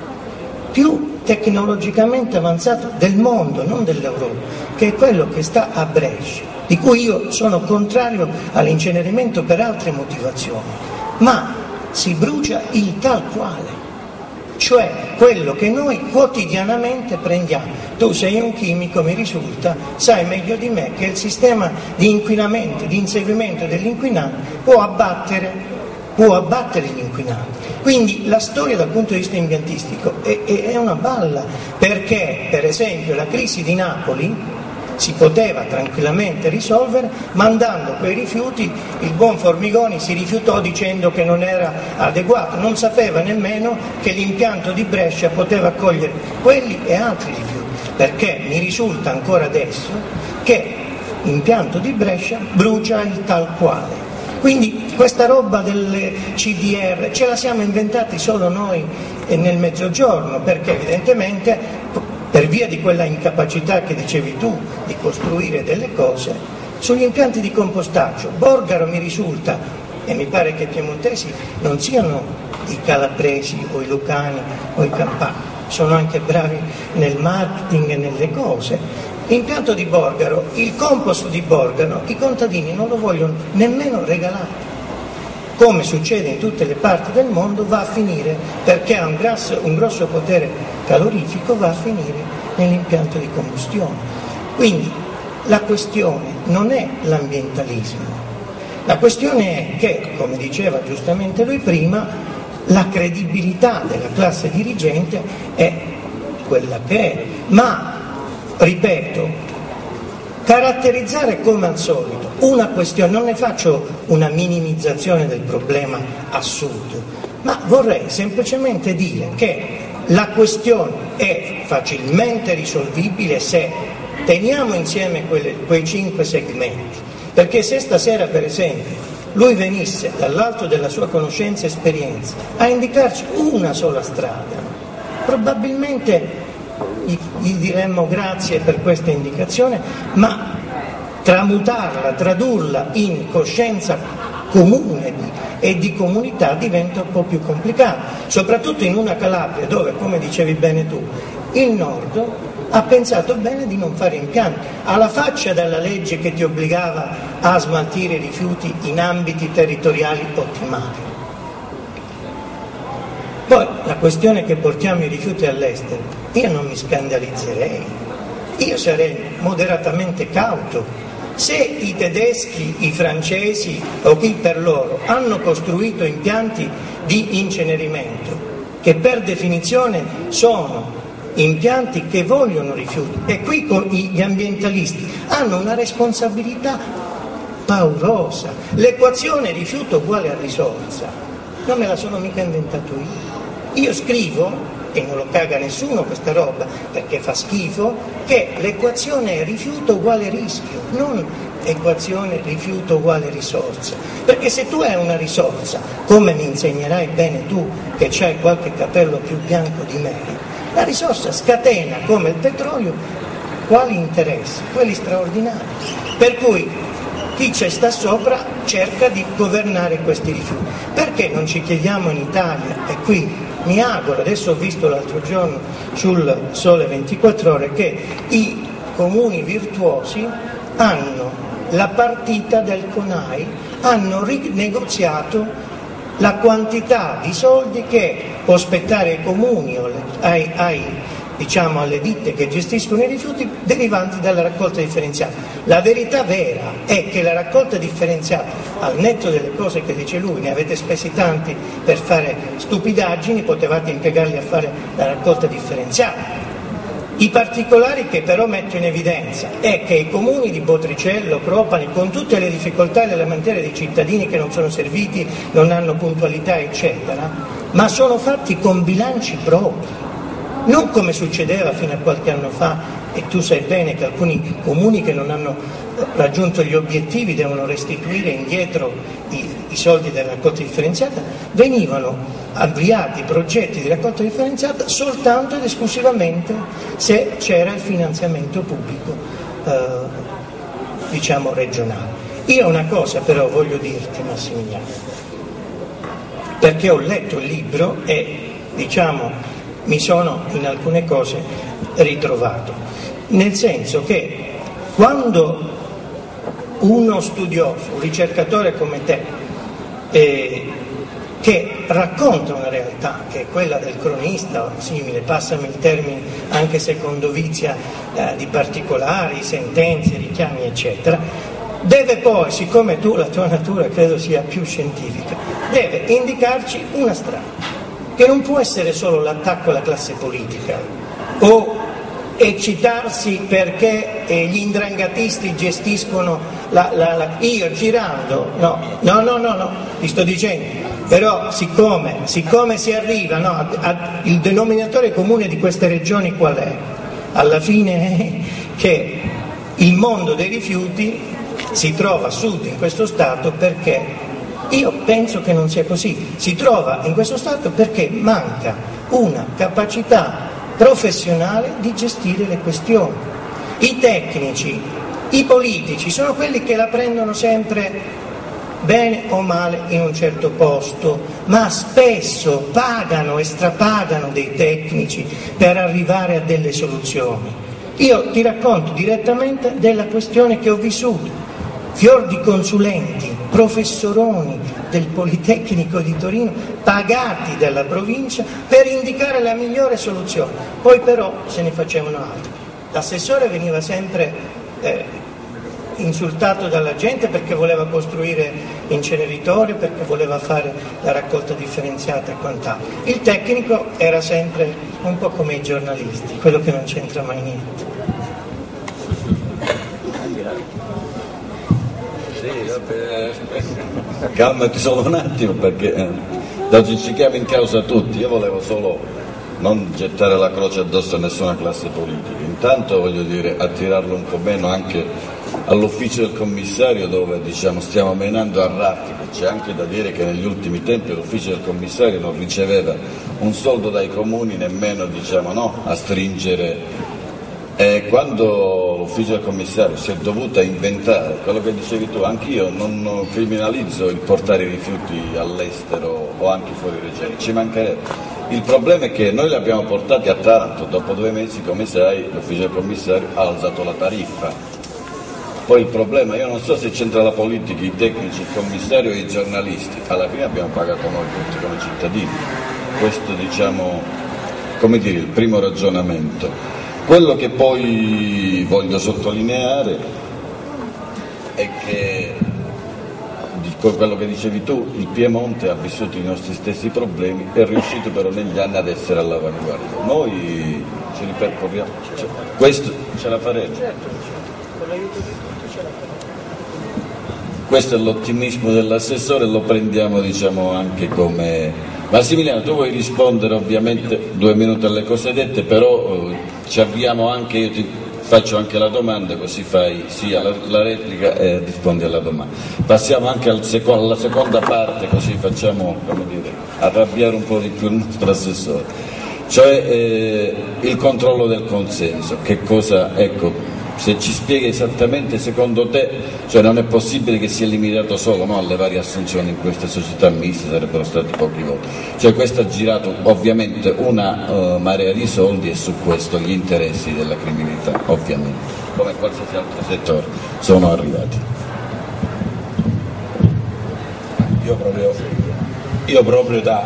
più tecnologicamente avanzato del mondo, non dell'Europa, che è quello che sta a Brescia, di cui io sono contrario all'incenerimento per altre motivazioni, ma si brucia il tal quale, cioè quello che noi quotidianamente prendiamo. Tu sei un chimico, mi risulta, sai meglio di me che il sistema di inquinamento, di inseguimento degli inquinanti può abbattere, può abbattere gli inquinanti. Quindi la storia dal punto di vista impiantistico è, è una balla, perché per esempio la crisi di Napoli si poteva tranquillamente risolvere mandando quei rifiuti, il buon Formigoni si rifiutò dicendo che non era adeguato, non sapeva nemmeno che l'impianto di Brescia poteva accogliere quelli e altri rifiuti, perché mi risulta ancora adesso che l'impianto di Brescia brucia il tal quale. Quindi questa roba delle C D R ce la siamo inventati solo noi nel Mezzogiorno, perché evidentemente per via di quella incapacità che dicevi tu di costruire delle cose, sugli impianti di compostaggio, Borgaro mi risulta, e mi pare che i piemontesi non siano i calabresi o i lucani o i campani, sono anche bravi nel marketing e nelle cose. L'impianto di Borgaro, il compost di Borgaro, i contadini non lo vogliono nemmeno regalare. Come succede in tutte le parti del mondo, va a finire, perché ha un, grasso, un grosso potere calorifico, va a finire nell'impianto di combustione. Quindi la questione non è l'ambientalismo, la questione è che, come diceva giustamente lui prima, la credibilità della classe dirigente è quella che è, ma, ripeto, caratterizzare come al solito una questione, non ne faccio una minimizzazione del problema a sud, ma vorrei semplicemente dire che la questione è facilmente risolvibile se teniamo insieme quelle, quei cinque segmenti, perché se stasera per esempio lui venisse dall'alto della sua conoscenza e esperienza a indicarci una sola strada, probabilmente gli, gli diremmo grazie per questa indicazione, ma tramutarla, tradurla in coscienza comune di, e di comunità diventa un po' più complicato, soprattutto in una Calabria dove, come dicevi bene tu, il nord ha pensato bene di non fare impianti, alla faccia della legge che ti obbligava a smaltire i rifiuti in ambiti territoriali ottimali. Poi la questione che portiamo i rifiuti all'estero, io non mi scandalizzerei, io sarei moderatamente cauto. Se i tedeschi, i francesi o chi per loro hanno costruito impianti di incenerimento che per definizione sono impianti che vogliono rifiuti, e qui con gli ambientalisti hanno una responsabilità paurosa. L'equazione rifiuto uguale a risorsa non me la sono mica inventato io, io scrivo, e non lo caga nessuno questa roba perché fa schifo, che l'equazione è rifiuto uguale rischio, non equazione rifiuto uguale risorsa, perché se tu hai una risorsa, come mi insegnerai bene tu che c'hai qualche capello più bianco di me, la risorsa scatena come il petrolio quali interessi? Quelli straordinari, per cui chi ci sta sopra cerca di governare questi rifiuti. Perché non ci chiediamo in Italia, e qui mi auguro, adesso ho visto l'altro giorno sul Sole ventiquattro Ore che i comuni virtuosi hanno la partita del CONAI, hanno rinegoziato la quantità di soldi che può spettare ai comuni o ai, ai, diciamo, alle ditte che gestiscono i rifiuti derivanti dalla raccolta differenziata. La verità vera è che la raccolta differenziata, al netto delle cose che dice lui, ne avete spesi tanti per fare stupidaggini, potevate impiegarli a fare la raccolta differenziata. I particolari che però metto in evidenza è che i comuni di Botricello, Cropani, con tutte le difficoltà e le lamentele dei cittadini che non sono serviti, non hanno puntualità eccetera, ma sono fatti con bilanci propri, non come succedeva fino a qualche anno fa, e tu sai bene che alcuni comuni che non hanno raggiunto gli obiettivi devono restituire indietro i, i soldi della raccolta differenziata, venivano avviati progetti di raccolta differenziata soltanto ed esclusivamente se c'era il finanziamento pubblico eh, diciamo regionale. Io una cosa però voglio dirti, Massimiliano, perché ho letto il libro e diciamo mi sono in alcune cose ritrovato, nel senso che quando uno studioso, un ricercatore come te, eh, che racconta una realtà che è quella del cronista o simile, passami il termine anche secondo vizia eh, di particolari, sentenze, richiami eccetera, deve poi, siccome tu la tua natura credo sia più scientifica, deve indicarci una strada che non può essere solo l'attacco alla classe politica o eccitarsi perché eh, gli indrangatisti gestiscono la, la, la... io girando no, no, no, no, no, ti sto dicendo, però siccome, siccome si arriva no, a, a, il denominatore comune di queste regioni qual è? Alla fine è che il mondo dei rifiuti si trova a sud in questo stato perché io penso che non sia così, si trova in questo stato perché manca una capacità professionale di gestire le questioni. I tecnici, i politici sono quelli che la prendono sempre bene o male in un certo posto, ma spesso pagano e strapagano dei tecnici per arrivare a delle soluzioni. Io ti racconto direttamente della questione che ho vissuto: fior di consulenti, professoroni del Politecnico di Torino pagati dalla provincia per indicare la migliore soluzione, poi però se ne facevano altri. L'assessore veniva sempre eh, insultato dalla gente perché voleva costruire inceneritori, perché voleva fare la raccolta differenziata e quant'altro. Il tecnico era sempre un po' come i giornalisti, quello che non c'entra mai niente. Calmati solo un attimo, perché eh, oggi ci chiama in causa tutti. Io volevo solo non gettare la croce addosso a nessuna classe politica, intanto voglio dire attirarlo un po' meno anche all'ufficio del commissario, dove diciamo stiamo menando a raffica. C'è anche da dire che negli ultimi tempi l'ufficio del commissario non riceveva un soldo dai comuni nemmeno diciamo no a stringere. E quando l'ufficio del commissario si è dovuta inventare quello che dicevi tu, anch'io non criminalizzo il portare i rifiuti all'estero o anche fuori regione, ci mancherebbe. Il problema è che noi li abbiamo portati a Taranto, dopo due mesi, come sai, l'ufficio del commissario ha alzato la tariffa. Poi il problema, io non so se c'entra la politica, i tecnici, il commissario e i giornalisti, alla fine abbiamo pagato noi tutti come cittadini. Questo diciamo, come dire, il primo ragionamento. Quello che poi voglio sottolineare è che, quello che dicevi tu, il Piemonte ha vissuto i nostri stessi problemi, è riuscito però negli anni ad essere all'avanguardia. Noi ci ripercorriamo, cioè, questo ce la faremo. Con l'aiuto di tutti ce la faremo. Questo è l'ottimismo dell'assessore, lo prendiamo diciamo anche come... Massimiliano, tu vuoi rispondere ovviamente due minuti alle cose dette, però eh, ci avviamo anche, io ti faccio anche la domanda, così fai sia la, la replica e rispondi alla domanda. Passiamo anche al seco- alla seconda parte, così facciamo, come dire, arrabbiare un po' di più il nostro assessore, cioè eh, il controllo del consenso. Che cosa, ecco, se ci spieghi esattamente secondo te, cioè non è possibile che sia limitato solo no, alle varie assunzioni in queste società miste, sarebbero stati pochi voti, cioè questo ha girato ovviamente una uh, marea di soldi e su questo gli interessi della criminalità ovviamente, come qualsiasi altro settore, sono arrivati. Io proprio, io proprio da,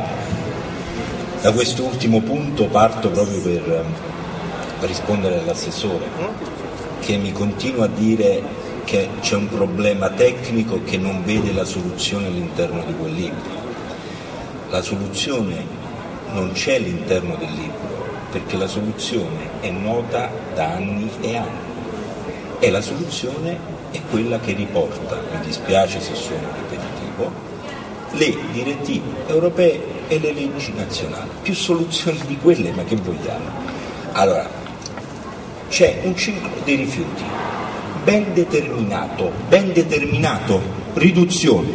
da quest'ultimo punto parto proprio per, per rispondere all'assessore, che mi continua a dire che c'è un problema tecnico che non vede la soluzione all'interno di quel libro. La soluzione non c'è all'interno del libro, perché la soluzione è nota da anni e anni, e la soluzione è quella che riporta, mi dispiace se sono ripetitivo, le direttive europee e le leggi nazionali. Più soluzioni di quelle, ma che vogliamo? Allora, c'è un ciclo dei rifiuti ben determinato, ben determinato, riduzione,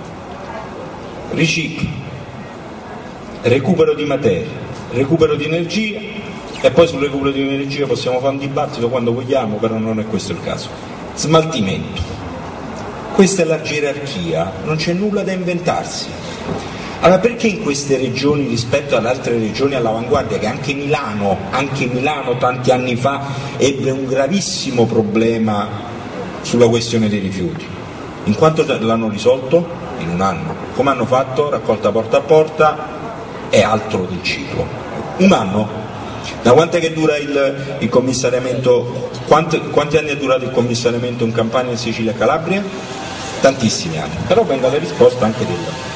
riciclo, recupero di materia, recupero di energia, e poi sul recupero di energia possiamo fare un dibattito quando vogliamo, però non è questo il caso. Smaltimento, questa è la gerarchia, non c'è nulla da inventarsi. Allora perché in queste regioni rispetto ad altre regioni all'avanguardia, che anche Milano, anche Milano tanti anni fa ebbe un gravissimo problema sulla questione dei rifiuti, in quanto l'hanno risolto? In un anno. Come hanno fatto? Raccolta porta a porta e altro del ciclo. Un anno? Da quanto è che dura il, il commissariamento? Quanti, quanti anni è durato il commissariamento in Campania, in Sicilia e Calabria? Tantissimi anni. Però venga la risposta anche della...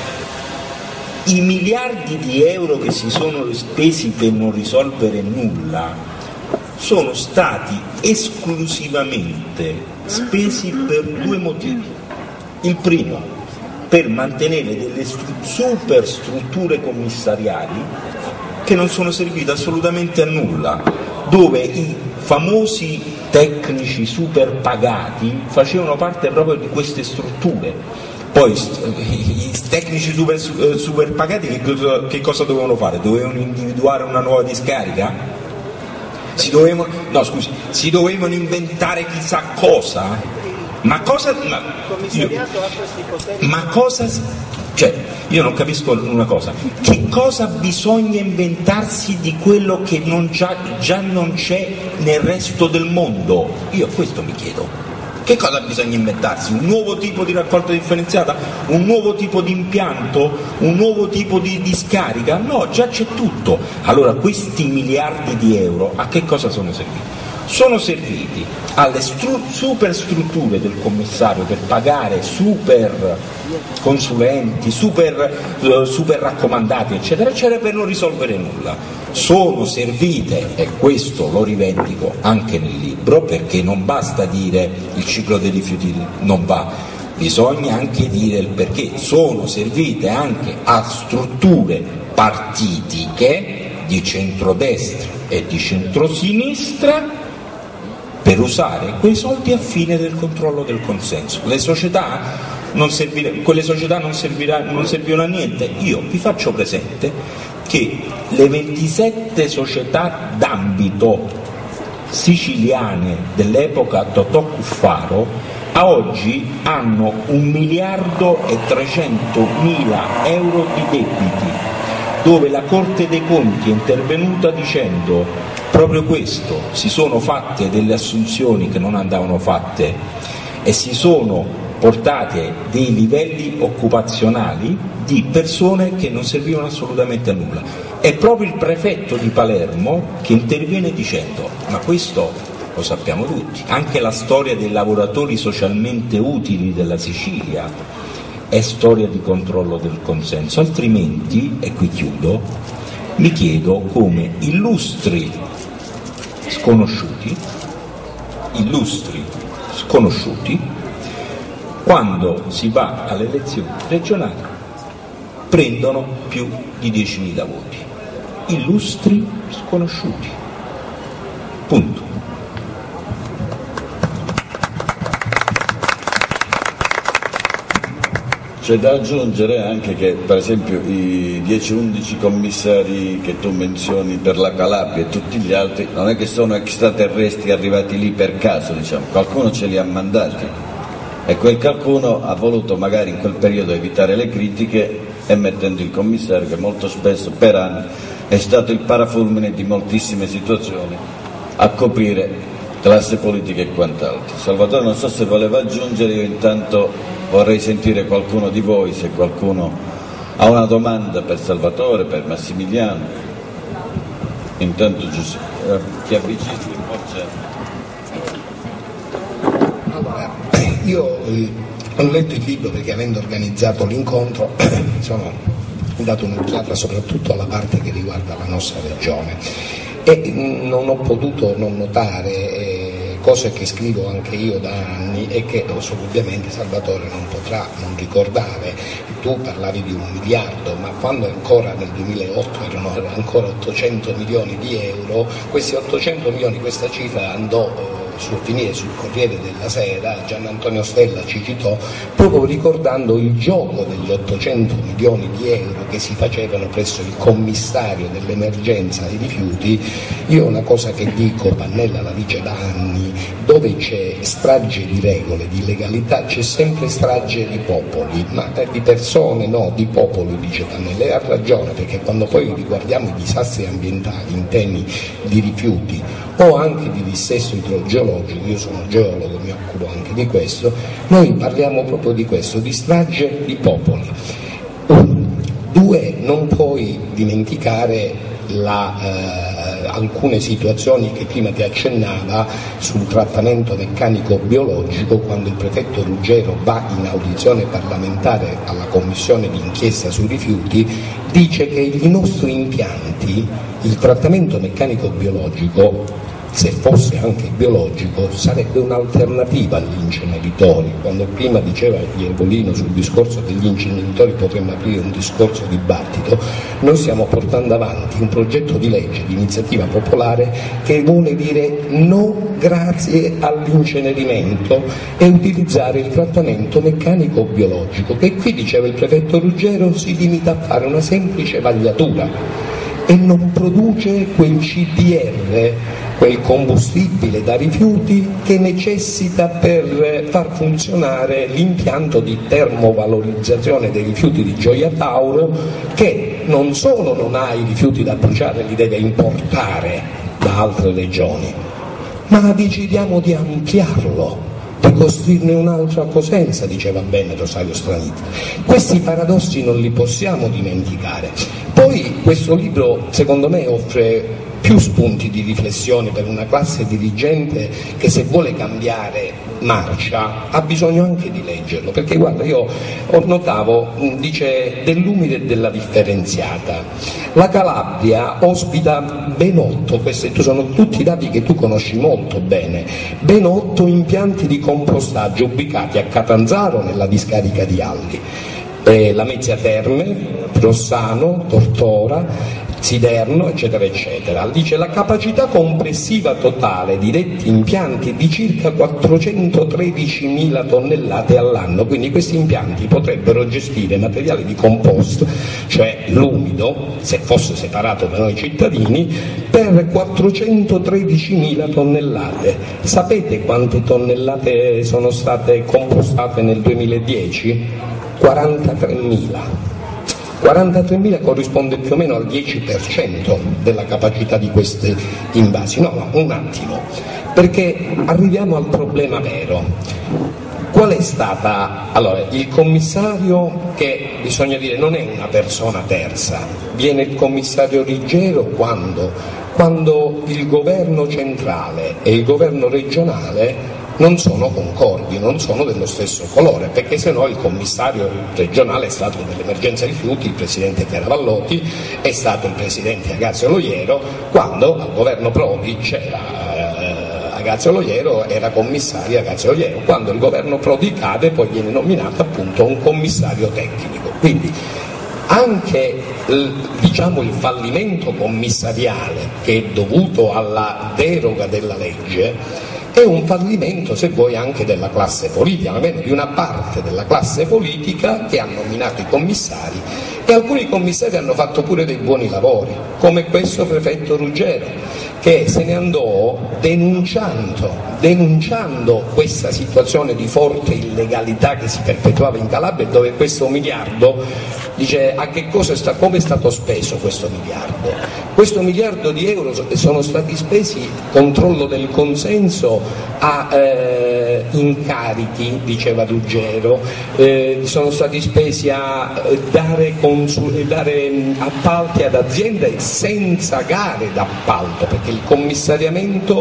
I miliardi di euro che si sono spesi per non risolvere nulla sono stati esclusivamente spesi per due motivi. Il primo, per mantenere delle stru- super strutture commissariali che non sono servite assolutamente a nulla, dove i famosi tecnici super pagati facevano parte proprio di queste strutture. Poi i tecnici super, super pagati che cosa, che cosa dovevano fare? Dovevano individuare una nuova discarica? Si dovevano, no, scusi, si dovevano inventare chissà cosa? Ma cosa... Ma, io, ma cosa... Cioè, io non capisco una cosa. Che cosa bisogna inventarsi di quello che non già, già non c'è nel resto del mondo? Io questo mi chiedo. Che cosa bisogna inventarsi? Un nuovo tipo di raccolta differenziata? Un nuovo tipo di impianto? Un nuovo tipo di discarica? No, già c'è tutto. Allora questi miliardi di euro a che cosa sono serviti? Sono serviti alle stru- super strutture del commissario per pagare super consulenti, super, uh, super raccomandati, eccetera, eccetera, per non risolvere nulla. Sono servite, e questo lo rivendico anche nel libro, perché non basta dire il ciclo dei rifiuti non va, bisogna anche dire il perché. Sono servite anche a strutture partitiche di centrodestra e di centrosinistra per usare quei soldi a fine del controllo del consenso. Le società non servire, quelle società non, servirà, non servivano a niente. Io vi faccio presente che le ventisette società d'ambito siciliane dell'epoca Totò Cuffaro a oggi hanno un miliardo e trecentomila euro di debiti, dove la Corte dei Conti è intervenuta dicendo proprio questo: si sono fatte delle assunzioni che non andavano fatte e si sono portate dei livelli occupazionali di persone che non servivano assolutamente a nulla. È proprio il prefetto di Palermo che interviene dicendo: ma questo lo sappiamo tutti, anche la storia dei lavoratori socialmente utili della Sicilia è storia di controllo del consenso, altrimenti, e qui chiudo, mi chiedo come illustri sconosciuti, illustri sconosciuti, quando si va alle elezioni regionali prendono più di diecimila voti. Illustri sconosciuti. Punto. C'è da aggiungere anche che, per esempio, i dieci undici commissari che tu menzioni per la Calabria e tutti gli altri non è che sono extraterrestri arrivati lì per caso, diciamo, qualcuno ce li ha mandati e quel qualcuno ha voluto magari in quel periodo evitare le critiche e mettendo il commissario che molto spesso per anni è stato il parafulmine di moltissime situazioni a coprire classe politica e quant'altro. Salvatore, non so se voleva aggiungere, io intanto vorrei sentire qualcuno di voi, se qualcuno ha una domanda per Salvatore, per Massimiliano. Intanto Giuseppe, eh, ti avvicini forse. Allora, io eh, ho letto il libro perché avendo organizzato l'incontro sono dato un'occhiata soprattutto alla parte che riguarda la nostra regione e non ho potuto non notare eh, cose che scrivo anche io da anni e che ovviamente Salvatore non potrà non ricordare. Tu parlavi di un miliardo, ma quando ancora nel duemilaotto erano ancora ottocento milioni di euro, questi ottocento milioni, questa cifra andò eh, sul finire sul Corriere della Sera, Gian Antonio Stella ci citò, proprio ricordando il gioco degli ottocento milioni di euro che si facevano presso il commissario dell'emergenza dei rifiuti. Io una cosa che dico, Pannella la dice da anni, dove c'è strage di regole, di legalità, c'è sempre strage di popoli, ma di persone no, di popoli, dice Pannella, e ha ragione, perché quando poi riguardiamo i disastri ambientali in temi di rifiuti o anche di dissesto idrogeologico, io sono geologo, mi occupo anche di questo, noi parliamo proprio di questo, di strage di popoli. Uno. Due, non puoi dimenticare la, eh, alcune situazioni che prima ti accennava sul trattamento meccanico biologico, quando il prefetto Ruggero va in audizione parlamentare alla commissione di inchiesta sui rifiuti, dice che i nostri impianti, il trattamento meccanico biologico, se fosse anche biologico, sarebbe un'alternativa agli inceneritori. Quando prima diceva Iervolino sul discorso degli inceneritori potremmo aprire un discorso dibattito, noi stiamo portando avanti un progetto di legge di iniziativa popolare che vuole dire no grazie all'incenerimento e utilizzare il trattamento meccanico biologico, che qui, diceva il prefetto Ruggero, si limita a fare una semplice vagliatura e non produce quel C D R quel combustibile da rifiuti che necessita per far funzionare l'impianto di termovalorizzazione dei rifiuti di Gioia Tauro, che non solo non ha i rifiuti da bruciare, li deve importare da altre regioni, ma decidiamo di ampliarlo, di costruirne un'altra a Cosenza, diceva bene Rosario Straniti. Questi paradossi non li possiamo dimenticare. Poi questo libro secondo me offre più spunti di riflessione per una classe dirigente che, se vuole cambiare marcia, ha bisogno anche di leggerlo, perché guarda, io notavo, dice dell'umile e della differenziata. La Calabria ospita ben otto, questi sono tutti dati che tu conosci molto bene, ben otto impianti di compostaggio ubicati a Catanzaro nella discarica di Alli, eh, la Mezzia Terme, Rossano, Tortora, Siderno, eccetera eccetera. Dice la capacità complessiva totale di detti impianti è di circa quattrocentotredicimila tonnellate all'anno, quindi questi impianti potrebbero gestire materiale di compost, cioè l'umido, se fosse separato da noi cittadini, per quattrocentotredicimila tonnellate. Sapete quante tonnellate sono state compostate nel duemiladieci? quarantatremila. quarantatremila corrisponde più o meno al dieci per cento della capacità di questi invasi. No, no, un attimo, perché arriviamo al problema vero. Qual è stata? Allora, il commissario, che bisogna dire non è una persona terza, viene il commissario Riggero quando? Quando il governo centrale e il governo regionale non sono concordi, non sono dello stesso colore, perché se no il commissario regionale è stato dell'emergenza rifiuti, il presidente Chiaravallotti, è stato il presidente Agazio Loiero, quando al governo Prodi c'era eh, Agazio Loiero, era commissario Agazio Loiero, quando il governo Prodi cade poi viene nominato appunto un commissario tecnico. Quindi anche diciamo, il fallimento commissariale, che è dovuto alla deroga della legge, è un fallimento, se vuoi, anche della classe politica, almeno di una parte della classe politica che ha nominato i commissari, e alcuni commissari hanno fatto pure dei buoni lavori, come questo prefetto Ruggero, che se ne andò denunciando, denunciando questa situazione di forte illegalità che si perpetuava in Calabria, dove questo miliardo, dice a che cosa sta, come è stato speso questo miliardo? Questo miliardo di euro sono stati spesi, controllo del consenso, a eh, incarichi, diceva Ruggero, eh, sono stati spesi a eh, dare, consul- dare mh, appalti ad aziende senza gare d'appalto, perché il commissariamento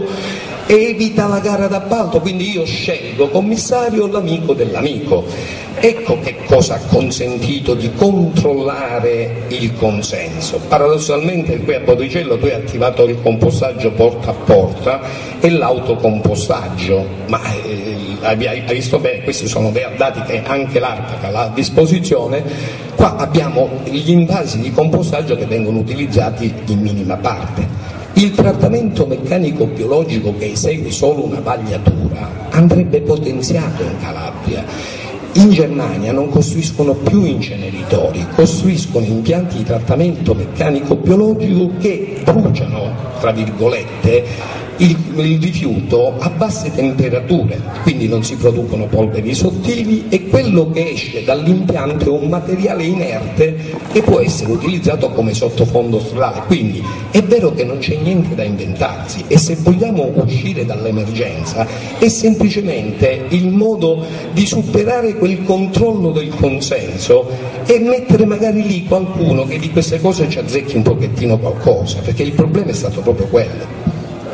evita la gara d'appalto, quindi io scelgo commissario l'amico dell'amico. Ecco che cosa ha consentito di controllare il consenso. Paradossalmente qui a Bodricello tu hai attivato il compostaggio porta a porta e l'autocompostaggio, ma eh, hai visto bene, questi sono dei dati che anche l'ARPAC ha a disposizione. Qua abbiamo gli invasi di compostaggio che vengono utilizzati in minima parte. Il trattamento meccanico biologico, che esegue solo una bagnatura, andrebbe potenziato in Calabria. In Germania non costruiscono più inceneritori, costruiscono impianti di trattamento meccanico biologico che bruciano, tra virgolette, il, il rifiuto a basse temperature, quindi non si producono polveri sottili e quello che esce dall'impianto è un materiale inerte che può essere utilizzato come sottofondo stradale. Quindi è vero che non c'è niente da inventarsi, e se vogliamo uscire dall'emergenza è semplicemente il modo di superare quel controllo del consenso e mettere magari lì qualcuno che di queste cose ci azzecchi un pochettino qualcosa, perché il problema è stato proprio quello.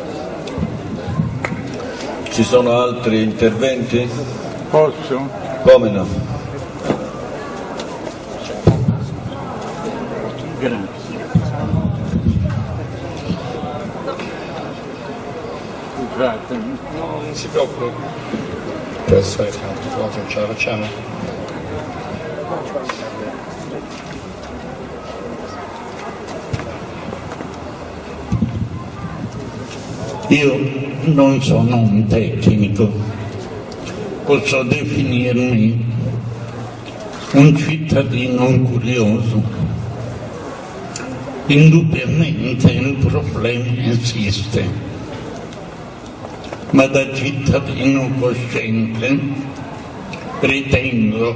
Ci sono altri interventi? Posso? Come no? Grazie. Scusate. No, non si preoccupi. Professore Franco, ce la facciamo? Io non sono un tecnico, posso definirmi un cittadino curioso. Indubbiamente il problema esiste, ma da cittadino cosciente ritengo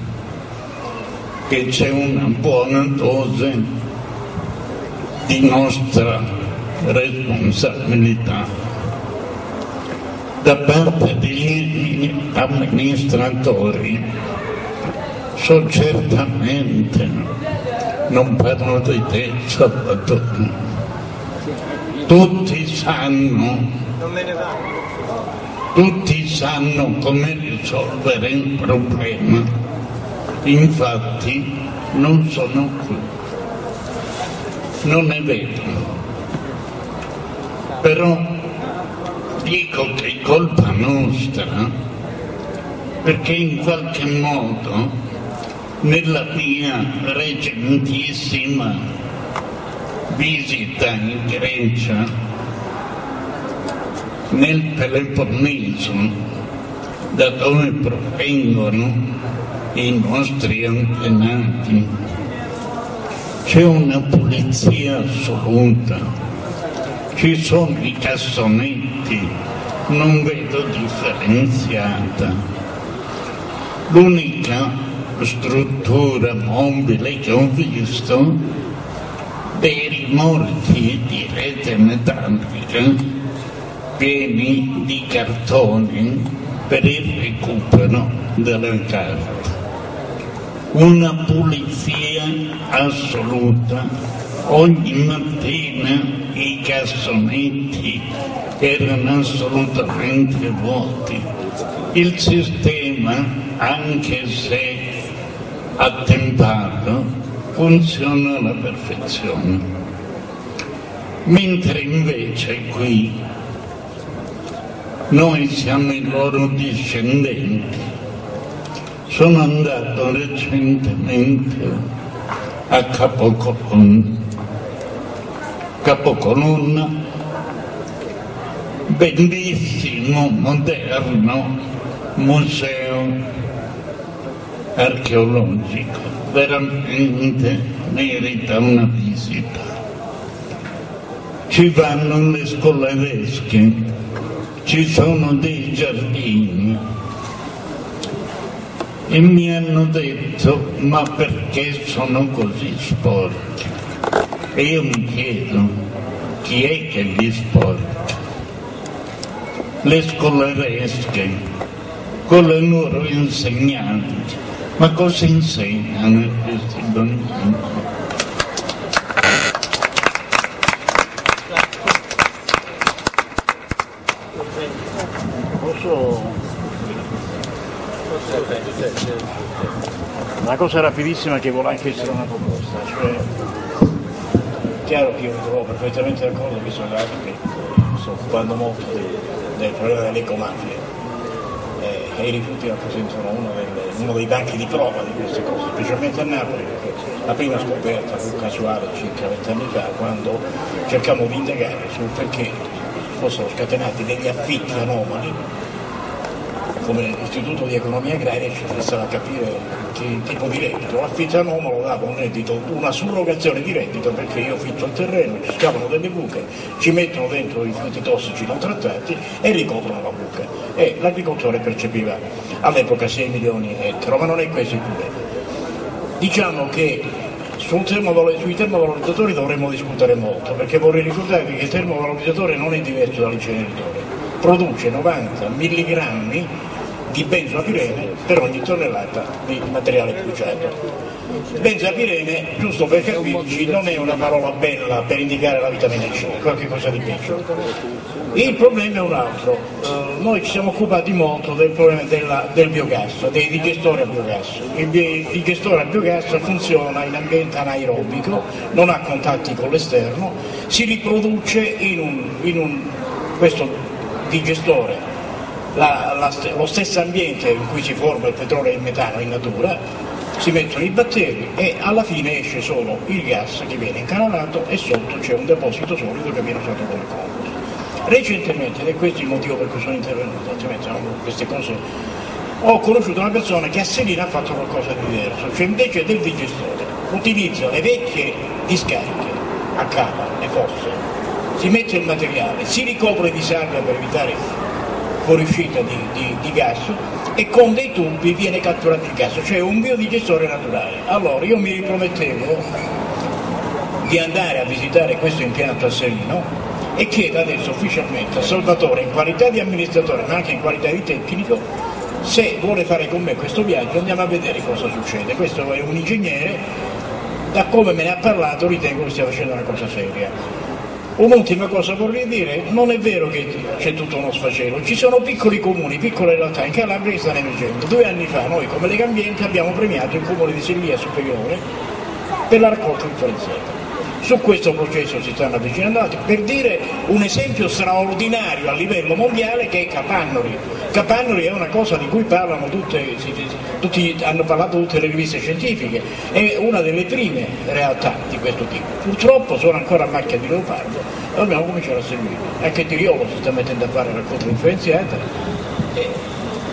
che c'è una buona dose di nostra responsabilità da parte degli amministratori. So certamente, non parlo di te Salvatore, tutti sanno, tutti sanno come risolvere il problema, infatti non sono qui, non è vero, però dico che è colpa nostra perché in qualche modo nella mia recentissima visita in Grecia, nel Peloponneso, da dove provengono i nostri antenati, c'è una pulizia assoluta, ci sono i cassonetti, non vedo differenziata. L'unica struttura mobile che ho visto dei rimorchi di rete metallica pieni di cartoni per il recupero della carta. Una pulizia assoluta, ogni mattina i cassonetti erano assolutamente vuoti. Il sistema, anche se attempato, funziona alla perfezione, mentre invece qui noi siamo i loro discendenti. Sono andato recentemente a Capocolonna, Capocolonna, bellissimo, moderno museo archeologico, veramente merita una visita. Ci vanno le scolaresche, ci sono dei giardini e mi hanno detto: ma perché sono così sporchi? E io mi chiedo: chi è che li sporca? Le scolaresche con le loro insegnanti. Ma cosa insegnano questi bambini? Posso... Una cosa rapidissima che vuole anche essere una proposta, cioè è chiaro che io mi trovo perfettamente d'accordo, visto che sto occupando molto del, del problema dell'ecomafia. E i rifiuti rappresentano uno, delle, uno dei banchi di prova di queste cose, specialmente a Napoli, perché la prima scoperta fu casuale circa vent'anni fa, quando cercammo di indagare sul perché fossero scatenati degli affitti anomali. Come Istituto di Economia Agraria ci interessava capire che tipo di reddito. L'affitto anomalo dava un reddito, una surrogazione di reddito, perché io affitto il terreno, ci scavano delle buche, ci mettono dentro i rifiuti tossici non trattati e ricoprono la buca. E l'agricoltore percepiva all'epoca sei milioni di ettari, ma non è questo il problema. Diciamo che sul termoval- sui termovalorizzatori dovremmo discutere molto, perché vorrei ricordarvi che il termovalorizzatore non è diverso dall'inceneritore, produce novanta milligrammi di benzopirene per ogni tonnellata di materiale bruciato. Benzopirene, giusto per capirci, non è una parola bella per indicare la vitamina C, qualche cosa di peggio. Il problema è un altro. Uh, noi ci siamo occupati molto del problema della, del biogas, dei digestori a biogas. Il digestore a biogas funziona in ambiente anaerobico, non ha contatti con l'esterno, si riproduce in un, in un questo digestore la, la, lo stesso ambiente in cui si forma il petrolio e il metano in natura, si mettono i batteri e alla fine esce solo il gas che viene incanalato e sotto c'è un deposito solido che viene usato come compost. Recentemente, ed è questo il motivo per cui sono intervenuto, altrimenti no, queste cose, ho conosciuto una persona che a Selina ha fatto qualcosa di diverso, cioè invece del digestore utilizza le vecchie discariche a cava, le fosse, si mette il materiale, si ricopre di sabbia per evitare fuoriuscita di, di, di gas, e con dei tubi viene catturato il gas, cioè un biodigestore naturale. Allora io mi ripromettevo di andare a visitare questo impianto a Serino e chiedo adesso ufficialmente a Salvatore, in qualità di amministratore ma anche in qualità di tecnico, se vuole fare con me questo viaggio, andiamo a vedere cosa succede. Questo è un ingegnere, da come me ne ha parlato ritengo che stia facendo una cosa seria. Un'ultima cosa vorrei dire, non è vero che c'è tutto uno sfacelo, ci sono piccoli comuni, piccole realtà in Calabria che stanno emergendo. Due anni fa noi come Lega Ambiente abbiamo premiato il comune di Servilia Superiore per la raccolta differenziata. Su questo processo si stanno avvicinando altri, per dire un esempio straordinario a livello mondiale che è Capannori. Capannori è una cosa di cui parlano tutte, tutti, hanno parlato tutte le riviste scientifiche, è una delle prime realtà di questo tipo. Purtroppo sono ancora a macchia di leopardo e dobbiamo cominciare a seguire. Anche Tiriolo si sta mettendo a fare raccolta differenziata. E...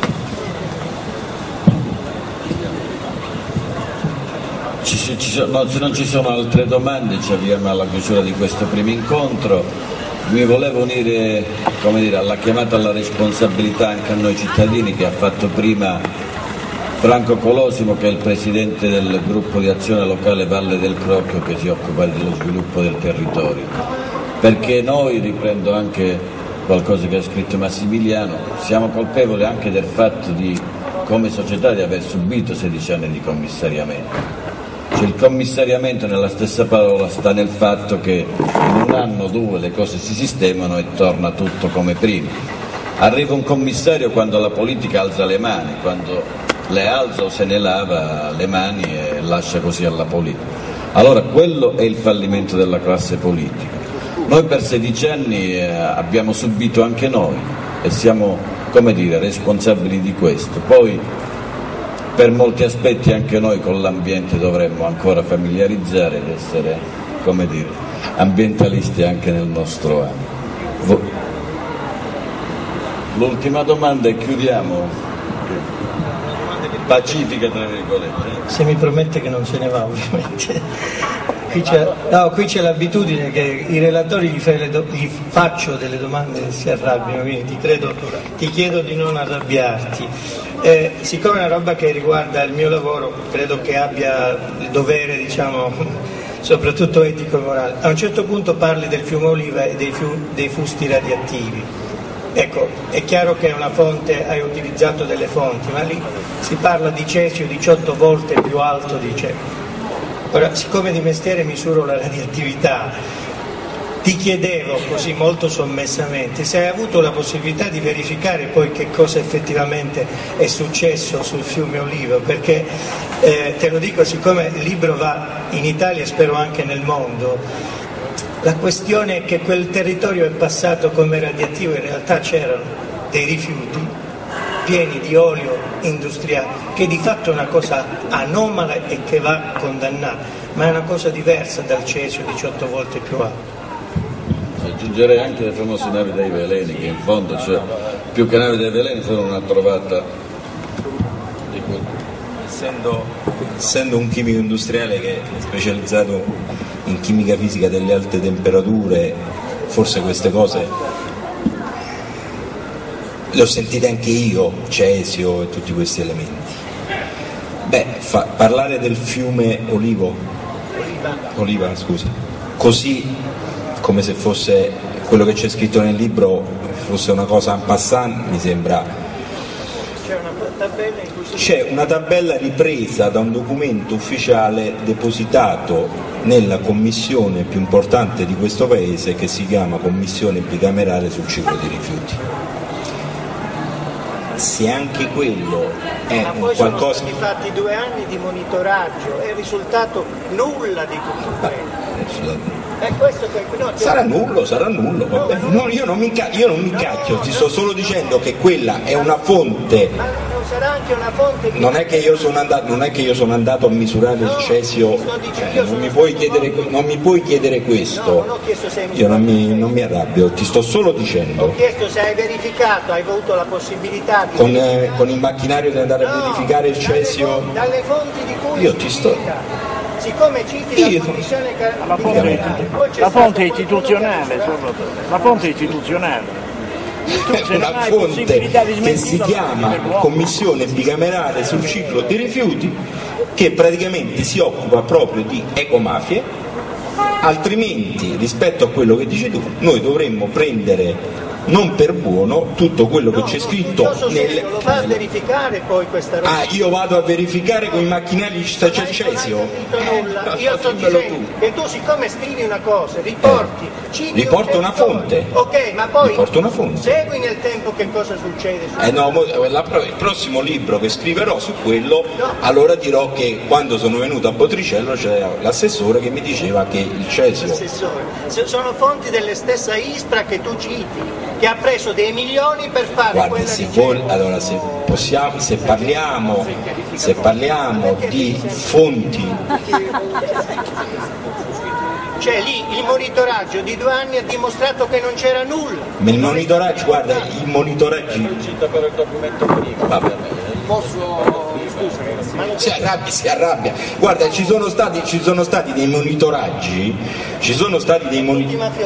Ci, ci sono, no, se non ci sono altre domande ci avviamo alla chiusura di questo primo incontro. Mi volevo unire, come dire, alla chiamata alla responsabilità anche a noi cittadini che ha fatto prima Franco Colosimo, che è il presidente del gruppo di azione locale Valle del Crocchio che si occupa dello sviluppo del territorio, perché noi, riprendo anche qualcosa che ha scritto Massimiliano, siamo colpevoli anche del fatto di, come società, di aver subito sedici anni di commissariamento. Cioè, il commissariamento nella stessa parola sta nel fatto che in un anno o due le cose si sistemano e torna tutto come prima. Arriva un commissario quando la politica alza le mani, quando le alza o se ne lava le mani e lascia così alla politica. Allora quello è il fallimento della classe politica. Noi per sedici anni eh, abbiamo subito anche noi e siamo, come dire, responsabili di questo. Poi per molti aspetti anche noi con l'ambiente dovremmo ancora familiarizzare ed essere, come dire, ambientalisti anche nel nostro anno. L'ultima domanda e chiudiamo. Pacifica tra virgolette. Se mi promette che non se ne va, ovviamente. Qui c'è, no, qui c'è l'abitudine che i relatori gli, fai le do, gli faccio delle domande e si arrabbiano, quindi ti, credo, ti chiedo di non arrabbiarti. Eh, siccome è una roba che riguarda il mio lavoro, credo che abbia il dovere, diciamo, soprattutto etico e morale. A un certo punto parli del fiume Oliva e dei, fiu, dei fusti radioattivi. Ecco, è chiaro che è una fonte, hai utilizzato delle fonti, ma lì si parla di cesio diciotto volte più alto di cesio. Ora, siccome di mestiere misuro la radioattività, ti chiedevo così molto sommessamente se hai avuto la possibilità di verificare poi che cosa effettivamente è successo sul fiume Olivo, perché eh, te lo dico, siccome il libro va in Italia e spero anche nel mondo, la questione è che quel territorio è passato come radioattivo, in realtà c'erano dei rifiuti pieni di olio industriale, che di fatto è una cosa anomala e che va condannata, ma è una cosa diversa dal cesio diciotto volte più alto. Aggiungerei anche le famose navi dei veleni, che in fondo, cioè, più che navi dei veleni, sono una trovata di quel... essendo, essendo un chimico industriale che è specializzato in chimica fisica delle alte temperature, forse queste cose le ho sentite anche io, cesio e tutti questi elementi. Beh, fa, parlare del fiume Olivo, Oliva, scusa, così come se fosse quello che c'è scritto nel libro fosse una cosa en passant, mi sembra. C'è una tabella in cui si... C'è una tabella ripresa da un documento ufficiale depositato nella commissione più importante di questo paese, che si chiama Commissione Bicamerale sul ciclo dei rifiuti. Se anche quello è ma un poi qualcosa... sono stati fatti due anni di monitoraggio e il risultato nulla di tutto questo. È questo che... no, sarà nullo, sarà nullo, vabbè. No, io non mi, io non mi cacchio, ti sto solo dicendo che quella è una fonte. Ma non sarà anche una fonte di... Non è che io sono andato, non è che io sono andato a misurare il cesio, eh, non, mi puoi chiedere, non mi puoi chiedere questo. No, non ho chiesto se hai io non mi, non mi arrabbio, ti sto solo dicendo. Ho chiesto se hai verificato, hai avuto la possibilità di... Con, eh, con il macchinario di andare no, a verificare il cesio. Dalle, dalle fonti di cui io ti sto... Siccome citi Io, la commissione la fonte, la fonte istituzionale, la fonte istituzionale. una fonte che si chiama Commissione bicamerale sul ciclo dei rifiuti, che praticamente si occupa proprio di ecomafie, altrimenti rispetto a quello che dici tu noi dovremmo prendere non per buono tutto quello che no, c'è scritto nel... Lo va a verificare poi questa roba. Ah, io vado a verificare con i macchinari di Stacecesio? Nulla. Io sto dicendo che tu siccome scrivi una cosa, riporti, eh, citi riporto un una fonte. Ok, ma poi riporto una fonte. Segui nel tempo che cosa succede. Eh no, la, il prossimo libro che scriverò su quello, no. Allora dirò che quando sono venuto a Botricello c'era l'assessore che mi diceva che il cesio... L'assessore. Sono fonti della stessa Ispra che tu citi, che ha preso dei milioni per fare Guarda, quella se ricerca. vol- allora se possiamo, se parliamo, se parliamo di fonti, cioè lì il monitoraggio di due anni ha dimostrato che non c'era nulla. Ma il monitoraggio, guarda, i monitoraggi. Vabbè. Posso scusami, si arrabbia, si arrabbia. Guarda, ci sono stati, ci sono stati dei monitoraggi, ci sono stati dei monitoraggi.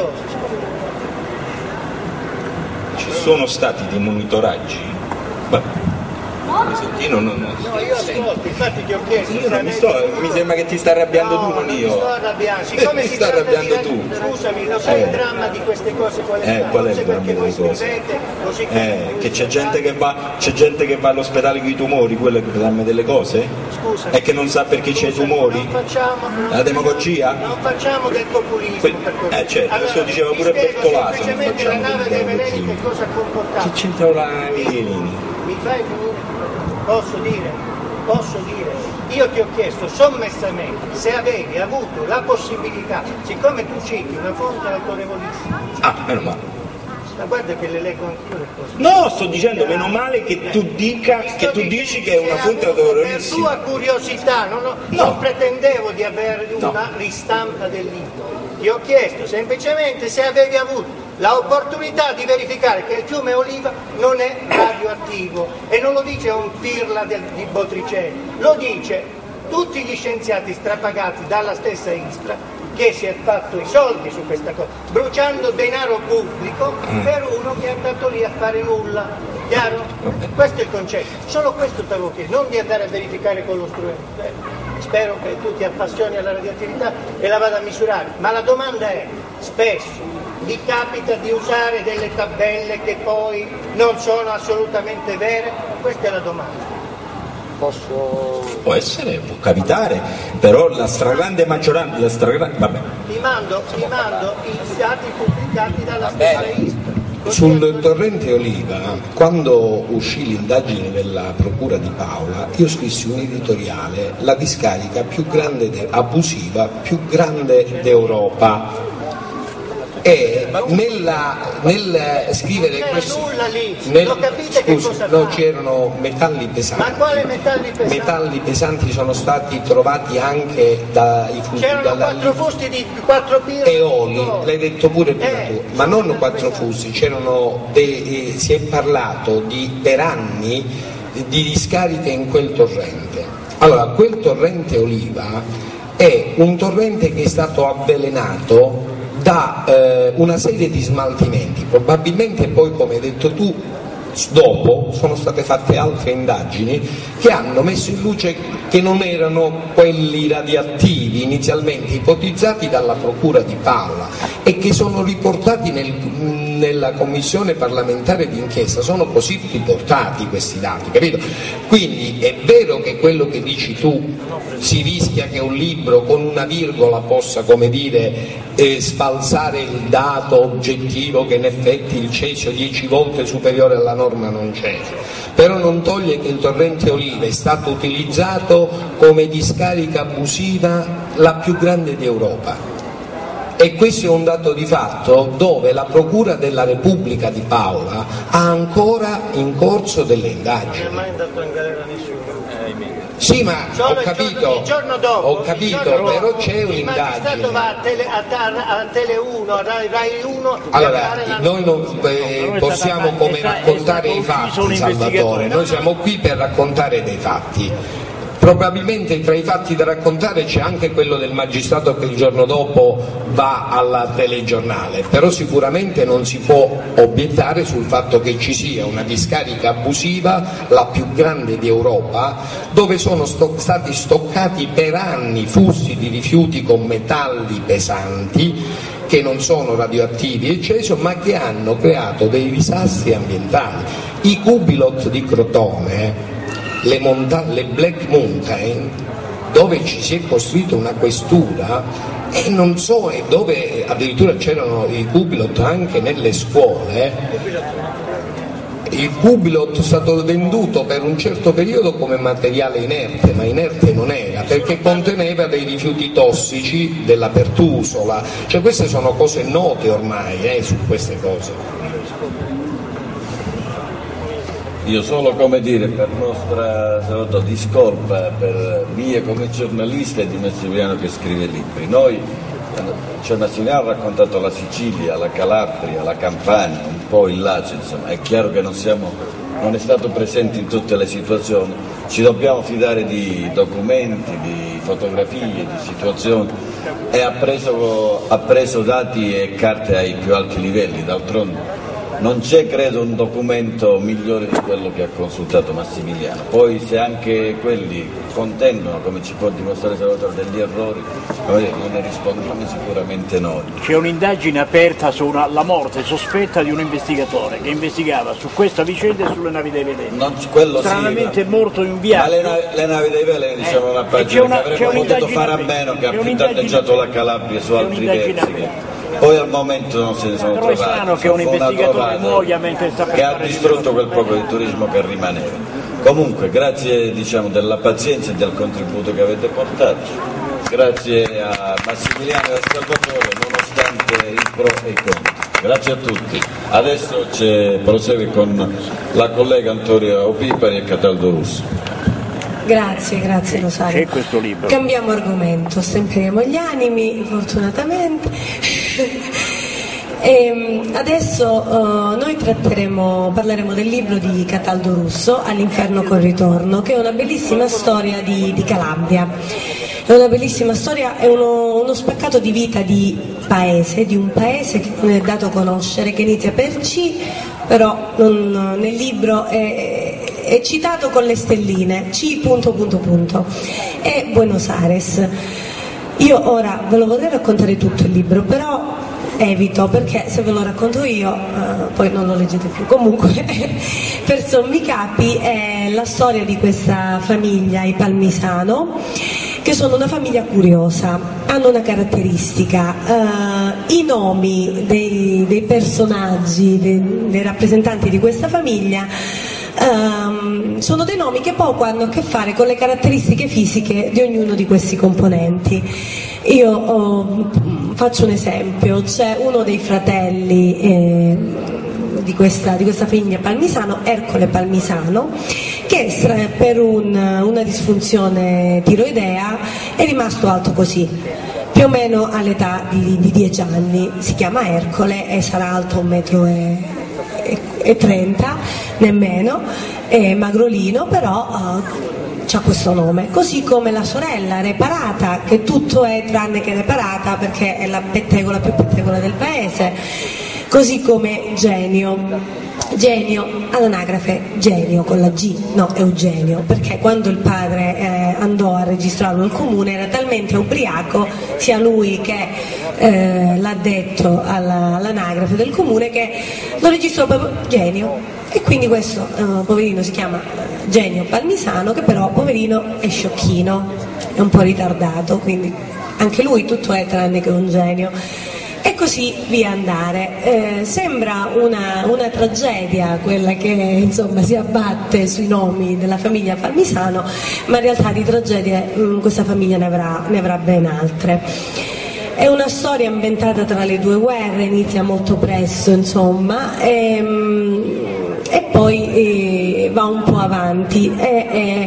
Ci sono stati dei monitoraggi. Vabbè. Io non, non, non, no, io ascolto, infatti ti ho chiesto. Io non mi sto, mi sembra che ti sta arrabbiando no, tu, non io. Non mi sto arrabbiando, siccome ti si sta arrabbiando tu. Scusami, lo sai eh. il dramma di queste cose qual è? Eh, qual è il dramma di queste cose? Così eh, che c'è gente che va, c'è gente che va all'ospedale con i tumori, quello è il dramma delle cose? Scusa. E che non sa perché c'è i tumori? Non facciamo, non la demagogia? Non facciamo del populismo. Que- per eh certo, allora, questo lo diceva pure Bertolaso. Semplicemente la nave dei veleni che cosa ha comportato? Che c'entra la nave dei veleni? Mi fai finire? Posso dire, posso dire, io ti ho chiesto sommessamente se avevi avuto la possibilità, siccome tu citi una fonte autorevolissima. Ah, meno male. Ma guarda che le leggo anch'io le cose. No, sto dicendo meno male che tu dica, che tu dici che è una fonte autorevolissima. Per tua curiosità, non, ho, no. non pretendevo di avere una no. ristampa del libro. Ti ho chiesto semplicemente se avevi avuto l'opportunità di verificare che il fiume Oliva non è radioattivo, e non lo dice un pirla del, di Botricello, lo dice tutti gli scienziati strapagati dalla stessa Ispra, che si è fatto i soldi su questa cosa, bruciando denaro pubblico per uno che è andato lì a fare nulla. Chiaro? Questo è il concetto. Solo questo ti avevo chiesto, non di andare a verificare con lo strumento. Eh, spero che tu ti appassioni alla radioattività e la vada a misurare, ma la domanda è: spesso vi capita di usare delle tabelle che poi non sono assolutamente vere? Questa è la domanda. Posso... Può essere, può capitare, però la stragrande maggioranza, la stragrande... vabbè. Ti mando, ti mando i dati pubblicati dalla stessa Ispra. Sul torrente Oliva, quando uscì l'indagine della Procura di Paola, io scrissi un editoriale, la discarica più grande, de- abusiva, più grande d'Europa. E nella, nel scrivere non questo, nulla lì, nel, lo capite che scusi, cosa no, fa? c'erano metalli pesanti. Ma quale metalli pesanti? Metalli pesanti sono stati trovati anche dai c'erano quattro fusti di quattro pirla eoli, l'hai detto pure prima eh, tu, ma non quattro fusti, c'erano dei, eh, si è parlato di, per anni di discariche in quel torrente. Allora, quel torrente Oliva è un torrente che è stato avvelenato da eh, una serie di smaltimenti, probabilmente poi, come hai detto tu, dopo sono state fatte altre indagini che hanno messo in luce che non erano quelli radioattivi inizialmente ipotizzati dalla Procura di Paola e che sono riportati nel, nella commissione parlamentare d'inchiesta, sono così riportati questi dati, capito? Quindi è vero che quello che dici tu, si rischia che un libro con una virgola possa, come dire, eh, sfalsare il dato oggettivo che in effetti il cesio dieci volte superiore alla norma non c'è, però non toglie che il torrente Oliva è stato utilizzato come discarica abusiva la più grande d'Europa. E questo è un dato di fatto dove la Procura della Repubblica di Paola ha ancora in corso delle indagini. Non è mai andato in galera nessuno. Sì, ma Solo ho capito, il giorno dopo, ho capito, giorno però dopo, c'è un'indagine. Il magistrato va a Tele, a, a, a Tele uno, a Rai, Rai uno. Allora, noi non eh, possiamo come raccontare i fatti, Salvatore, noi siamo qui per raccontare dei fatti. Probabilmente tra i fatti da raccontare c'è anche quello del magistrato che il giorno dopo va al telegiornale, però sicuramente non si può obiettare sul fatto che ci sia una discarica abusiva, la più grande d'Europa, dove sono sto- stati stoccati per anni fusti di rifiuti con metalli pesanti che non sono radioattivi eccesso, ma che hanno creato dei disastri ambientali. I cubilot di Crotone, le, monta- le Black Mountain, dove ci si è costruita una questura, e non so, e dove addirittura c'erano i cubilot anche nelle scuole. Il cubilot è stato venduto per un certo periodo come materiale inerte, ma inerte non era, perché conteneva dei rifiuti tossici della pertusola. Cioè queste sono cose note ormai, eh, su queste cose. Io solo, come dire, per nostra discolpa, per mia come giornalista e di Massimiliano che scrive libri. Noi, cioè Massimiliano ha raccontato la Sicilia, la Calabria, la Campania, un po' il Lazio, insomma, è chiaro che non, siamo, non è stato presente in tutte le situazioni, ci dobbiamo fidare di documenti, di fotografie, di situazioni, e ha preso, ha preso dati e carte ai più alti livelli, d'altronde non c'è, credo, un documento migliore di quello che ha consultato Massimiliano. Poi se anche quelli contengono, come ci può dimostrare Salvatore, degli errori, non ne rispondiamo sicuramente noi. C'è un'indagine aperta sulla morte sospetta di un investigatore che investigava su questa vicenda e sulle navi dei veleni. Non, quello Stranamente sì, è morto in viaggio. Ma le navi, le navi dei veleni, eh, diciamo una pagina una, che avremmo potuto fare a meno, che ha più danneggiato la Calabria su altri versi. Poi al momento non se ne sono Però trovati. Però è strano che un investigatore muoia mentre sta per che ha distrutto quel poco di turismo che rimaneva. Comunque, grazie, diciamo, della pazienza e del contributo che avete portato. Grazie a Massimiliano e a Salvatore, nonostante i pro e i contro. Grazie a tutti. Adesso c'è, prosegue con la collega Antonia Opipari e Cataldo Russo. Grazie, grazie Rosario. C'è questo libro. Cambiamo argomento, stemperiamo gli animi, fortunatamente. E adesso uh, noi tratteremo, parleremo del libro di Cataldo Russo, All'inferno col ritorno, che è una bellissima storia di, di Calabria. È una bellissima storia, è uno, uno spaccato di vita di paese, di un paese che non è dato conoscere, che inizia per C, però non, nel libro è, è citato con le stelline, C punto punto punto, è Buenos Aires. Io ora ve lo vorrei raccontare tutto il libro, però evito, perché se ve lo racconto io uh, poi non lo leggete più. Comunque per sommi capi è la storia di questa famiglia, i Palmisano, che sono una famiglia curiosa, hanno una caratteristica, uh, i nomi dei, dei personaggi, dei, dei rappresentanti di questa famiglia um, sono dei nomi che poco hanno a che fare con le caratteristiche fisiche di ognuno di questi componenti. Io oh, faccio un esempio, c'è uno dei fratelli eh, di, questa, di questa famiglia Palmisano, Ercole Palmisano, che per un, una disfunzione tiroidea è rimasto alto così, più o meno all'età di, di dieci anni, si chiama Ercole e sarà alto un metro e, e, e trenta, nemmeno, è magrolino, però uh, c'ha questo nome, così come la sorella Reparata, che tutto è tranne che Reparata perché è la pettegola più pettegola del paese, così come Genio. Genio all'anagrafe Genio con la G, no Eugenio, perché quando il padre eh, andò a registrarlo al comune era talmente ubriaco, sia lui che eh, l'ha detto alla, all'anagrafe del comune, che lo registrò proprio Genio, e quindi questo eh, poverino si chiama Genio Palmisano, che però poverino è sciocchino, è un po' ritardato, quindi anche lui tutto è tranne che un genio. E così via andare. Eh, sembra una, una tragedia quella che insomma si abbatte sui nomi della famiglia Palmisano, ma in realtà di tragedie mh, questa famiglia ne avrà, ne avrà ben altre. È una storia ambientata tra le due guerre, inizia molto presto, insomma, e, mh, e poi eh, va un po' avanti. E, e,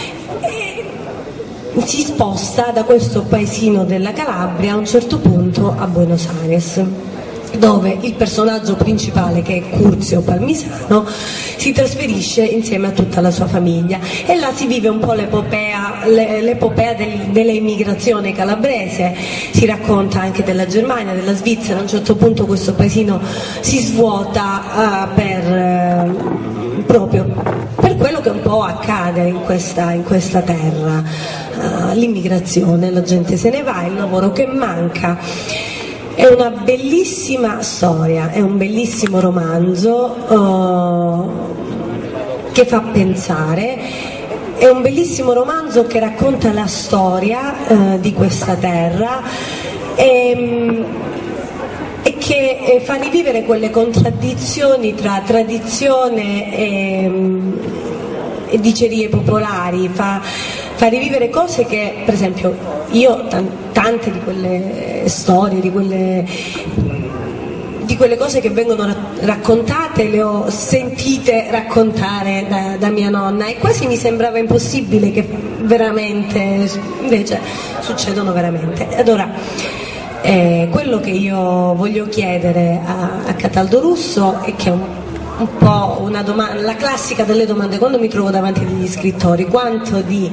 si sposta da questo paesino della Calabria a un certo punto a Buenos Aires. dove il personaggio principale, che è Curzio Palmisano, si trasferisce insieme a tutta la sua famiglia e là si vive un po' l'epopea, l'epopea del, dell'immigrazione calabrese, si racconta anche della Germania, della Svizzera. A un certo punto questo paesino si svuota uh, per uh, proprio per quello che un po' accade in questa, in questa terra, uh, l'immigrazione, la gente se ne va, il lavoro che manca. È una bellissima storia, è un bellissimo romanzo uh, che fa pensare, è un bellissimo romanzo che racconta la storia uh, di questa terra e, e che eh, fa rivivere quelle contraddizioni tra tradizione e, e dicerie popolari, fa, fa rivivere cose che, per esempio, io tante di quelle storie, di quelle, di quelle cose che vengono raccontate le ho sentite raccontare da, da mia nonna e quasi mi sembrava impossibile che veramente, invece succedono veramente. Ed ora eh, quello che io voglio chiedere a, a Cataldo Russo è che un, un po' una domanda, la classica delle domande quando mi trovo davanti agli scrittori: quanto di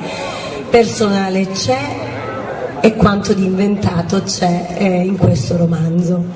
personale c'è e quanto di inventato c'è eh, in questo romanzo?